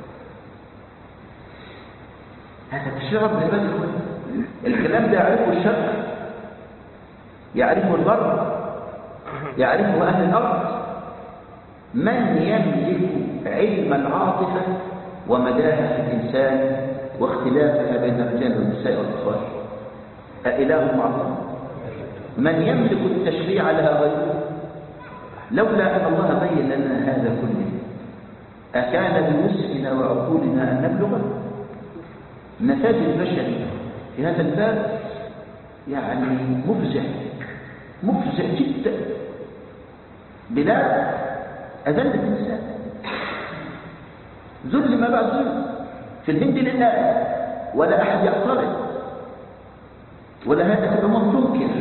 هذا تشريع رب العباد. الكلام ده يعرفه الشرع، يعرفه البر، يعرفه أهل الأرض. من يملك علم العاطفة ومداها في الإنسان واختلافها بين الرجال والنساء والأطفال أإله مع الله؟ من يملك التشريع لها غيره؟ لولا أن الله بين لنا هذا كله أكان بوسعنا وعقولنا أن نبلغه؟ النتاج البشري في هذا الباب يعني مفزع مفزع جدا. بلاد أذلت النساء، ذل ما بعد ذل في الهند لله، ولا أحد يعترض، ولا هذا الأمم تنكر.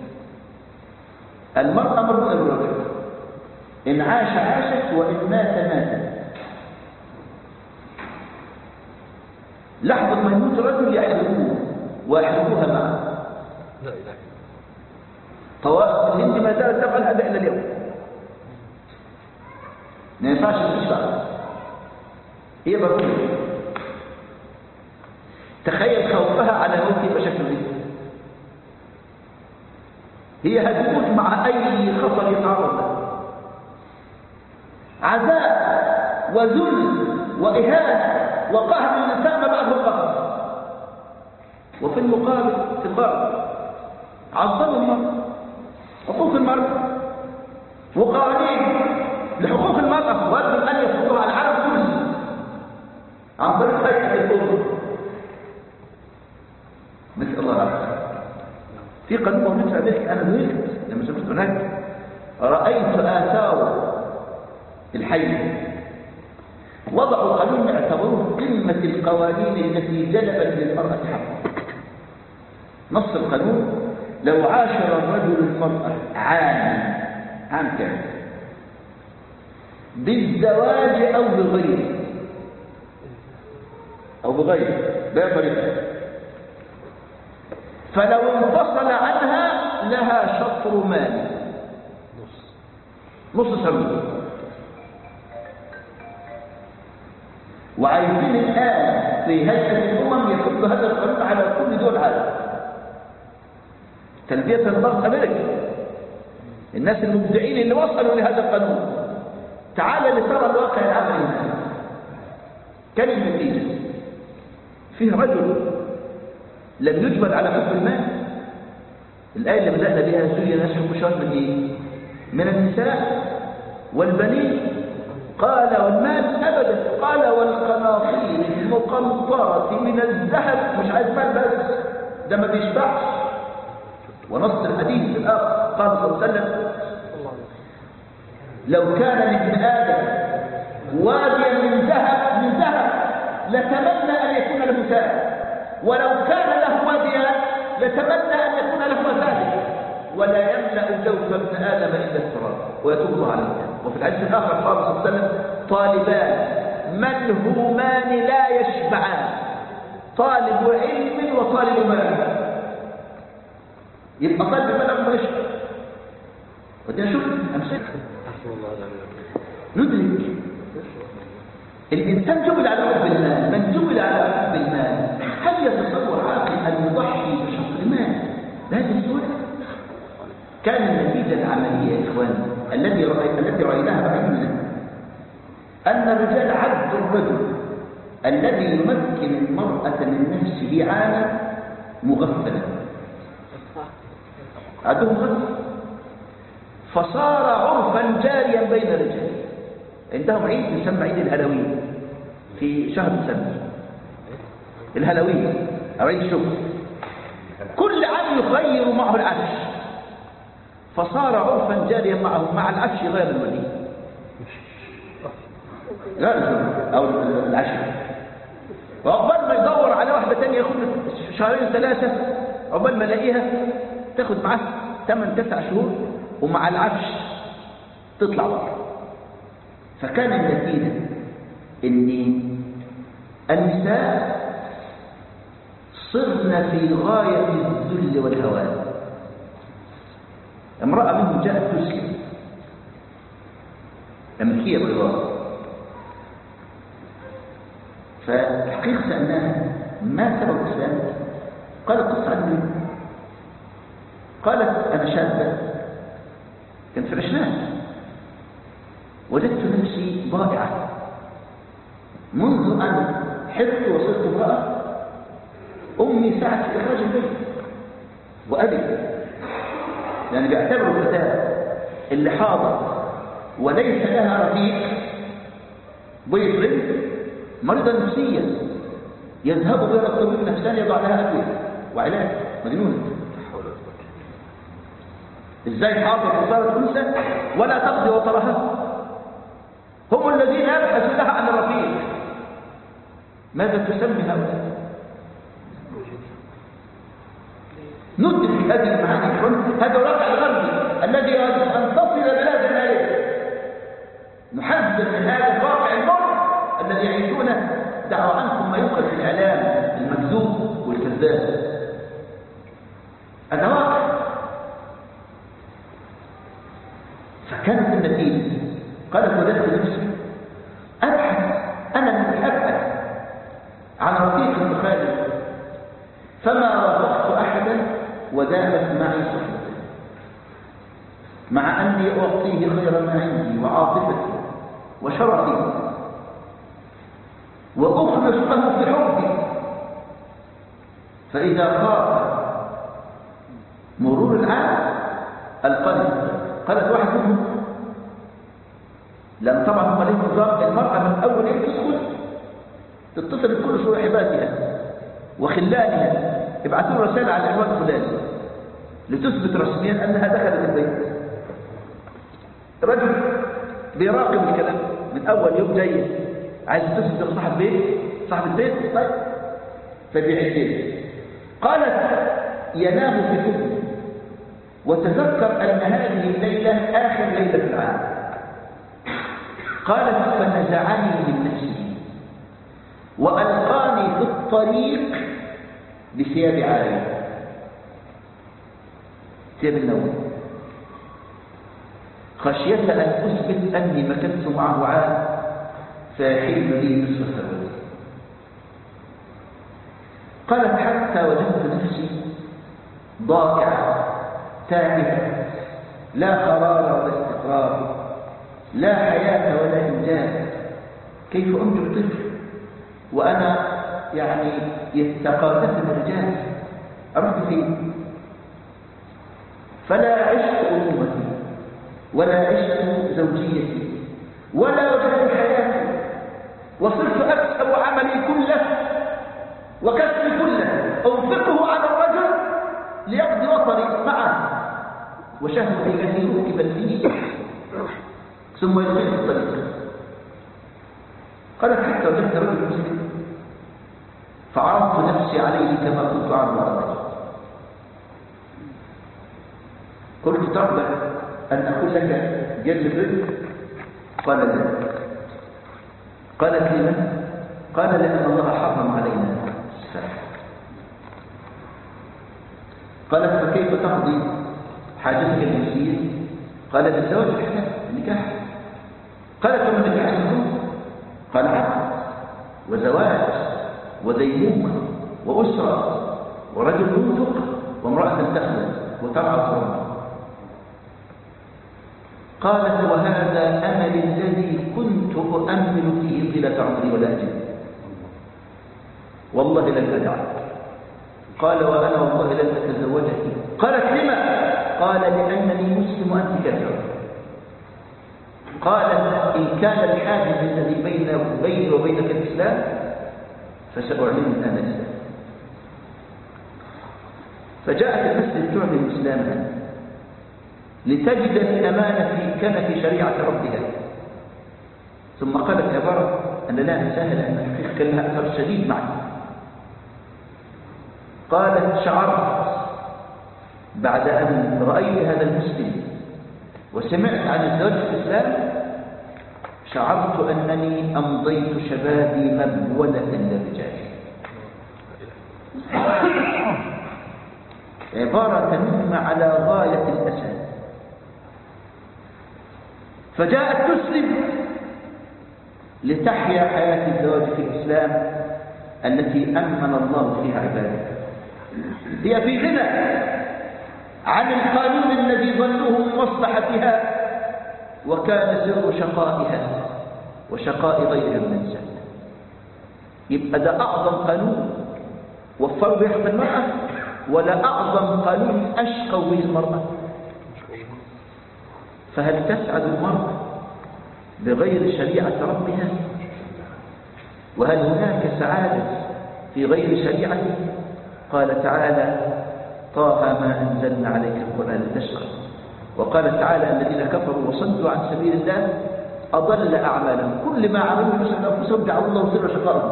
المرأة مرأة الرجل، إن عاش عاشت وإن مات ماتت. لحظة ما يموت رجل يحرقوه ويحرقوها معه. لا إله إلا طوائف الهند ما زالت تفعل هذا إلى اليوم. ما ينفعش تشرع، هي ضروري. تخيل خوفها على موت بشكل رئيسي، هي هتموت مع أي خطر يتعرض له، عذاب وذل وإهانة وقهر الإنسان ما بعده قهر. وفي المقابل في الغرب عظموا المرأة، حقوق المرأة وقوانين لحقوق المرأة وارجو أن يفرضوها على العالم كله عن طريق هيئة الأمم. نسأل الله العافية. في قانون موجود في أمريكا، أنا ذهلت لما شفت هناك، رأيت آثار الحي. وضعوا قانون اعتبروه قمة القوانين التي جلبت للمرأة حقا. نص القانون: لو عاشر الرجل المرأة عام عام كامل بالزواج أو بغيره أو بغيره بأي طريقة، فلو انفصل عنها لها شطر مال، نص سنة. وعايزين الآن في هيئة الأمم يحط هذا القانون على كل دول العالم تلبية لضغط أمريكا. الناس المبدعين اللي وصلوا لهذا القانون، تعال لترى الواقع العملي هنا. كان النتيجة فيه رجل لم يجبر على حب المال. الآية اللي بدأنا بها: زين الناس حب الشهوات من إيه؟ من النساء والبنين. قال والمال أبدا، قال والقناطير المقنطرة من الذهب. مش عايز مال بس، ده ما بيشبعش. ونص الحديث الآخر قال صلى الله عليه وسلم: لو كان لابن آدم واديا من ذهب من ذهب لتمنى أن يكون له ذهب، ولو كان له واديا لتمنى أن يكون له ذهب، ولا يملأ جوف ابن آدم إلا التراب ويتوب الله عليه. وفي الحديث الآخر قال صلى الله عليه وسلم: طالبان منهومان لا يشبعان، طالب علم وطالب مال. يبقى طالب مال ما يشبع. ودي نشوف أمثلة ندرك الإنسان جبل على حب المال. من جبل على حب المال هل يتصور عاقل أن يضحي بشطر المال بهذه الصورة؟ كان النتيجة العملية يا إخوان الذي التي رأيناها بعيننا أن الرجال عدوا الرجل الذي يمكن المرأة من نفسه عانا مغفلا، عدوه مغفل، فصار عرفا جاريا بين الرجال. عندهم عيد يسمى عيد الهالوين في شهر ديسمبر، الهالوين أو عيد الشكر. كل عام يغير معه العفش، فصار عرفا جاريا معه مع العفش غير الولي أو العشر. وعقبال ما يدور على واحدة تانية ياخد شهرين ثلاثة، عقبال ما يلاقيها تاخد معاه ثمان تسع شهور، ومع العفش تطلع بره. فكان النتيجة ان النساء صرن في غاية الذل والهوان. امرأة منهم جاءت تسلم، أمريكية بيضاء، فالحقيقة سألناها ما سبب إسلامك؟ قالت قصة عني. قالت أنا شابة كنت في العشرينات، وجدت نفسي ضائعة منذ أن حرت وصرت امرأة، أمي ساعد في إخراج البيت وأبي، يعني بيعتبروا الفتاة اللي حاضر وليس لها رفيق بوي فريند مريضة نفسيا يذهب بها الطبيب نفسان يضع لها أدوية وعلاج مجنونة. ازاي حاضر وصارت انثى ولا تقضي وطرها؟ هم الذين يبحثون لها عن الرفيق. ماذا تسمي هؤلاء؟ ندرك في هذه المعاني. هذا الواقع الغربي الذي ان تصل بلادنا اليه. نحذر من هذا الواقع المر الذي يعيشونه. دعوا عنكم ما ينقل في الاعلام المكذوب والكذاب. هذا واقع. فكانت النتيجة قالت وجدت نفسي أبحث أنا الذي أبحث عن رفيق مخالف فما رافقت أحدا ودامت معي صحبته مع أني أعطيه خير ما عندي وعاطفتي وشرفي وأخلص له في حبي. فإذا خاف مرور العام القلب قالت واحد منهم، لأن طبعا هم ليه نظام المرأة من أول يوم تدخل تتصل بكل صاحباتها وخلانها يبعثوا له رسالة على العنوان الفلاني لتثبت رسميا أنها دخلت البيت. رجل بيراقب الكلام من أول يوم جاي عايز تثبت صاحب بيت صاحب البيت. طيب فبيعدين قالت ينام في حبه وتذكر أن هذه الليلة آخر ليلة في العام. قالت فنزعني من نفسي وألقاني في الطريق بثياب عارية ثياب النوم خشية أن أثبت أني مكثت معه عام فيحل لي نصف ثروتي. قالت حتى وجدت نفسي ضائعة تائهة لا قرار ولا استقرار لا حياة ولا إنجاز. كيف أنجب طفل وأنا يعني يتقاذفني الرجال؟ أروح فين؟ فلا عشت أمومتي ولا عشت زوجيتي ولا وجدت حياتي وصرت أكسب عملي كله وكسبي كله أنفقه على الرجل ليقضي وطني معه وشهوتي التي ركبت فيه ثم يلقيه في الطريق. قالت حتى وجدت رجل مسلم فعرضت نفسي عليه كما كنت أعرض على الرجل. قلت ترضى أن أقول لك جلب رزق؟ قال لا. قالت لمن؟ قال لأن الله حرم علينا السفر. قالت فكيف تقضي حاجتك النفسية؟ قال بالزواج الحلال النكاح. قالت وما النكاح المهم؟ قال عقد وزواج وديمومة وأسرة ورجل ينفق وامرأة تخدم وترعى صرمها. قالت وهذا أمل الذي كنت أؤمل فيه طيلة عمري ولا أجد والله لن أدعك. قال وأنا والله لن أتزوجك. قالت لما؟ قال لأنني مسلم وأنت كافر. قالت إن كان الحاجز الذي بين بيني وبينك الإسلام فسأعلن أنا الإسلام. فجاءت المسلم تعلن إسلامها لتجد الأمان في كنف شريعة ربها. ثم قالت عبارة أن لا سهل أن الحقيقة كان لها أثر شديد معي. قالت شعرت بعد أن رأيت هذا المسلم وسمعت عن الزواج في الإسلام شعرت أنني أمضيت شبابي مبولة للرجال. عبارة تنم على غاية الأسى. فجاءت تسلم لتحيا حياة الزواج في الإسلام التي أمن الله فيها عباده. هي في غنى عن القانون الذي ظلوه من مصلحتها وكان سر شقائها وشقاء غيرها من النساء. يبقى ده أعظم قانون وفق الكفار بيحب المرأة، ولا أعظم قانون أشقوا به المرأة؟ فهل تسعد المرأة بغير شريعة ربها؟ وهل هناك سعادة في غير شريعته؟ قال تعالى: طه ما أنزلنا عليك القرآن لتشقى. وقال تعالى: الذين كفروا وصدوا عن سبيل الله أضل أعمالهم. كل ما عملوا يسعد أنفسهم جعلوا الله سر شقائهم،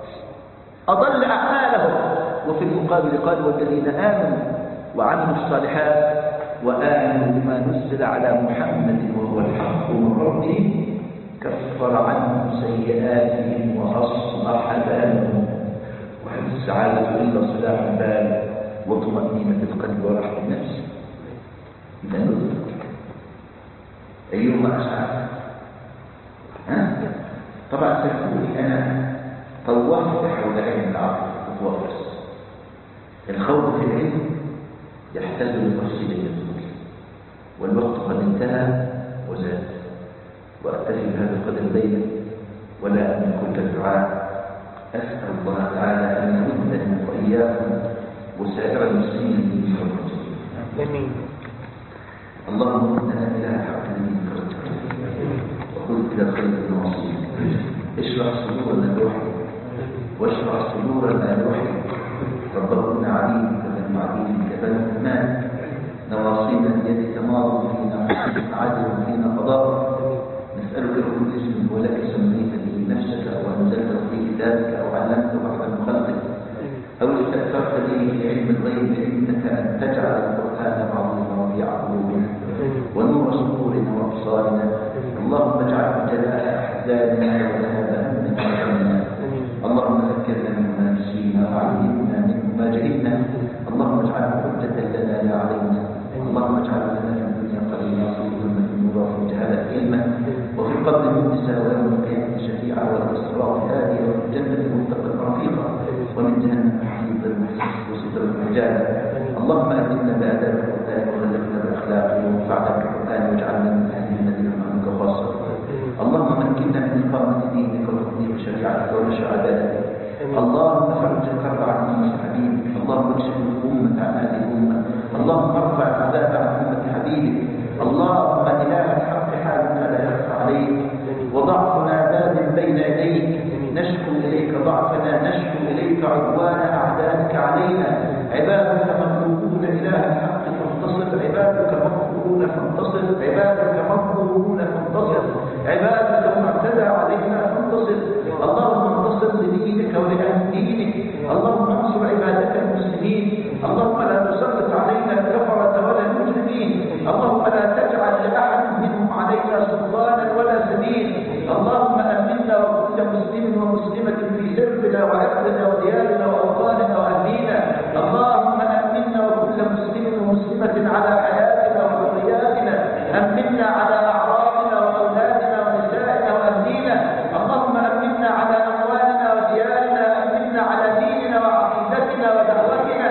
أضل أعمالهم. وفي المقابل قال: والذين آمنوا وعملوا الصالحات وآمنوا بما نزل على محمد وهو الحق من ربهم كفر عنهم سيئاتهم وأصلح بالهم. وهل السعادة إلا صلاح البال وطمأنينة القلب وراحة النفس؟ إذا نزل أيهما أسعد؟ ها؟ طبعا سأقول أنا طوفت حول علم العقل تطوفت. الخوض في العلم يحتاج لتفصيل يطول، والوقت قد انتهى وزاد، وأكتفي بهذا القدر الليلة ولا أن كل الدعاء. أسأل الله تعالى أن يمدنا وإياكم وسائر المسلمين من المسلمين. آمين. اللهم ردنا إلى الحق الذي ذكرته وخذ إلى خير المعصيين. اشرح صدورنا الوحي واشرح صدورنا الوحي. ربنا عبيدك بن عبيدك بن عثمان، نواصينا بيدك ماض فينا حكم عدل فينا قضاء. نسألك بكل اسم ولك سميت به نفسك أو أنزلته في كتابك أو علمته أحد من خلقك أو استأثرت به في علم الغيب إنك أن تجعل القرآن العظيم ربيع قلوبنا ونور صدورنا وأبصارنا. اللهم اجعله جلاء أحزاننا وذهاب همنا وغمنا. اللهم ذكرنا مما نسينا وعلمنا مما جهلنا. اللهم اجعله حجة لنا لا علينا. اللهم اجعل لنا في الدنيا قرينا في ظلمة النور وفي جهالة علما وفي القبر مؤنسا ويوم القيامة شفيعا وفي الصراط هاديا وفي الجنة متقا رفيقا ومن جهنم حفيظا وسترا حجابا. اللهم أهدنا بآداب القرآن وخلقنا بأخلاقه وانفعنا بالقرآن واجعلنا من أهل الذين منك خاصة. اللهم مكننا من إقامة دينك وتطبيق شريعتك ونشر عبادتك. اللهم فرج الكرب عن أمة حبيبك. اللهم اكشف الأمة عن هذه الأمة. اللهم ارفع العذاب عن أمة حبيبك. اللهم إله الحق حالنا لا يخفى عليك وضعفنا باب بين يديك. نشكو إليك ضعفنا، نشكو إليك عدوان أعدائك علينا. عبادك مطلوبون إله الحق فانتصر، عبادك مطلوبون فانتصر، عبادك مطلوبون فانتصر، عبادك معتدى علينا فانتصر. اللهم انتصر لدينك ولأهل دينك. اللهم انصر عبادك المسلمين. اللهم لا تسلط علينا الكفرة ولا المجرمين. اللهم لا تجعل لأحد منهم علينا سلطانا ولا سبيل. اللهم أمنا وكل مسلم ومسلمة في سربنا وعقلنا وديارنا وأوطاننا وأهلينا. اللهم أمنا وكل مسلم ومسلمة على حياتنا وحرياتنا. أمنا على أعراضنا وأولادنا ونسائنا وأهلينا. اللهم أمنا على أموالنا وديارنا. أمنا على ديننا وعقيدتنا ودعوتنا.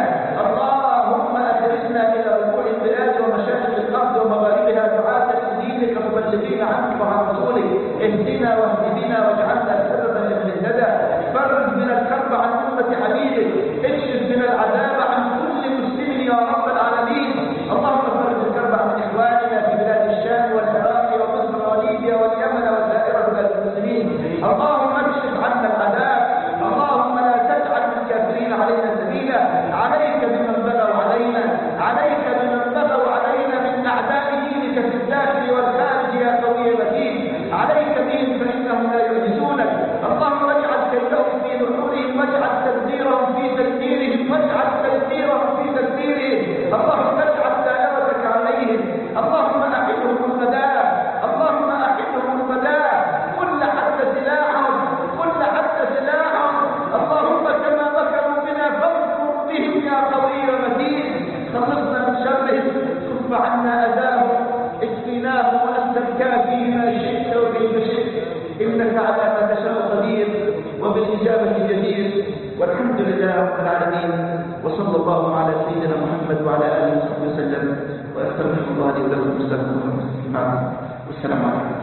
اللهم أخرجنا إلى ربوع البلاد ومشارق الأرض ومغاربها دعاة لدينك مبلغين عنك وعن رسولك. اهدنا واهد بنا واجعلنا سببا لمن اهتدى. فرج من الكرب عن أمة حبيبك. اكشف من العذاب عن كل مسلم يا رب العالمين. اللهم فرج الكرب عن إخواننا في بلاد الشام والعراق ومصر وليبيا واليمن وسائر بلاد المسلمين. اللهم اكشف عنا العذاب. اللهم لا تجعل الكافرين علينا سبيلا. عليك بمن بغوا علينا، عليك بمن بغوا علينا من أعداء دينك في الداخل والخارج يا قوي متين. عليك بهم فإنهم لا يعجزونك. اللهم اجعل كيدهم في نحورهم واجعل تدبيرهم في تدبيرهم واجعل تدبيرهم في تدبيرهم. اللهم اجعل دائرتك عليهم. اللهم أعدهم الغداء. اللهم أعدهم الغداء. كل حد سلاحهم، كل حد سلاحهم. اللهم كما مكروا بنا فانصر بهم يا قوي متين. خلصنا من شرهم، كف عنا أذاهم، اكفناهم وأنت الكافي ما شئت وكيف شئت. إنك على ما تشاء قدير وبالإجابة جدير. والحمد لله رب العالمين، وصلى الله على سيدنا محمد وعلى آله وصحبه وسلم، وأستغفر الله لي ولكم. والسلام عليكم.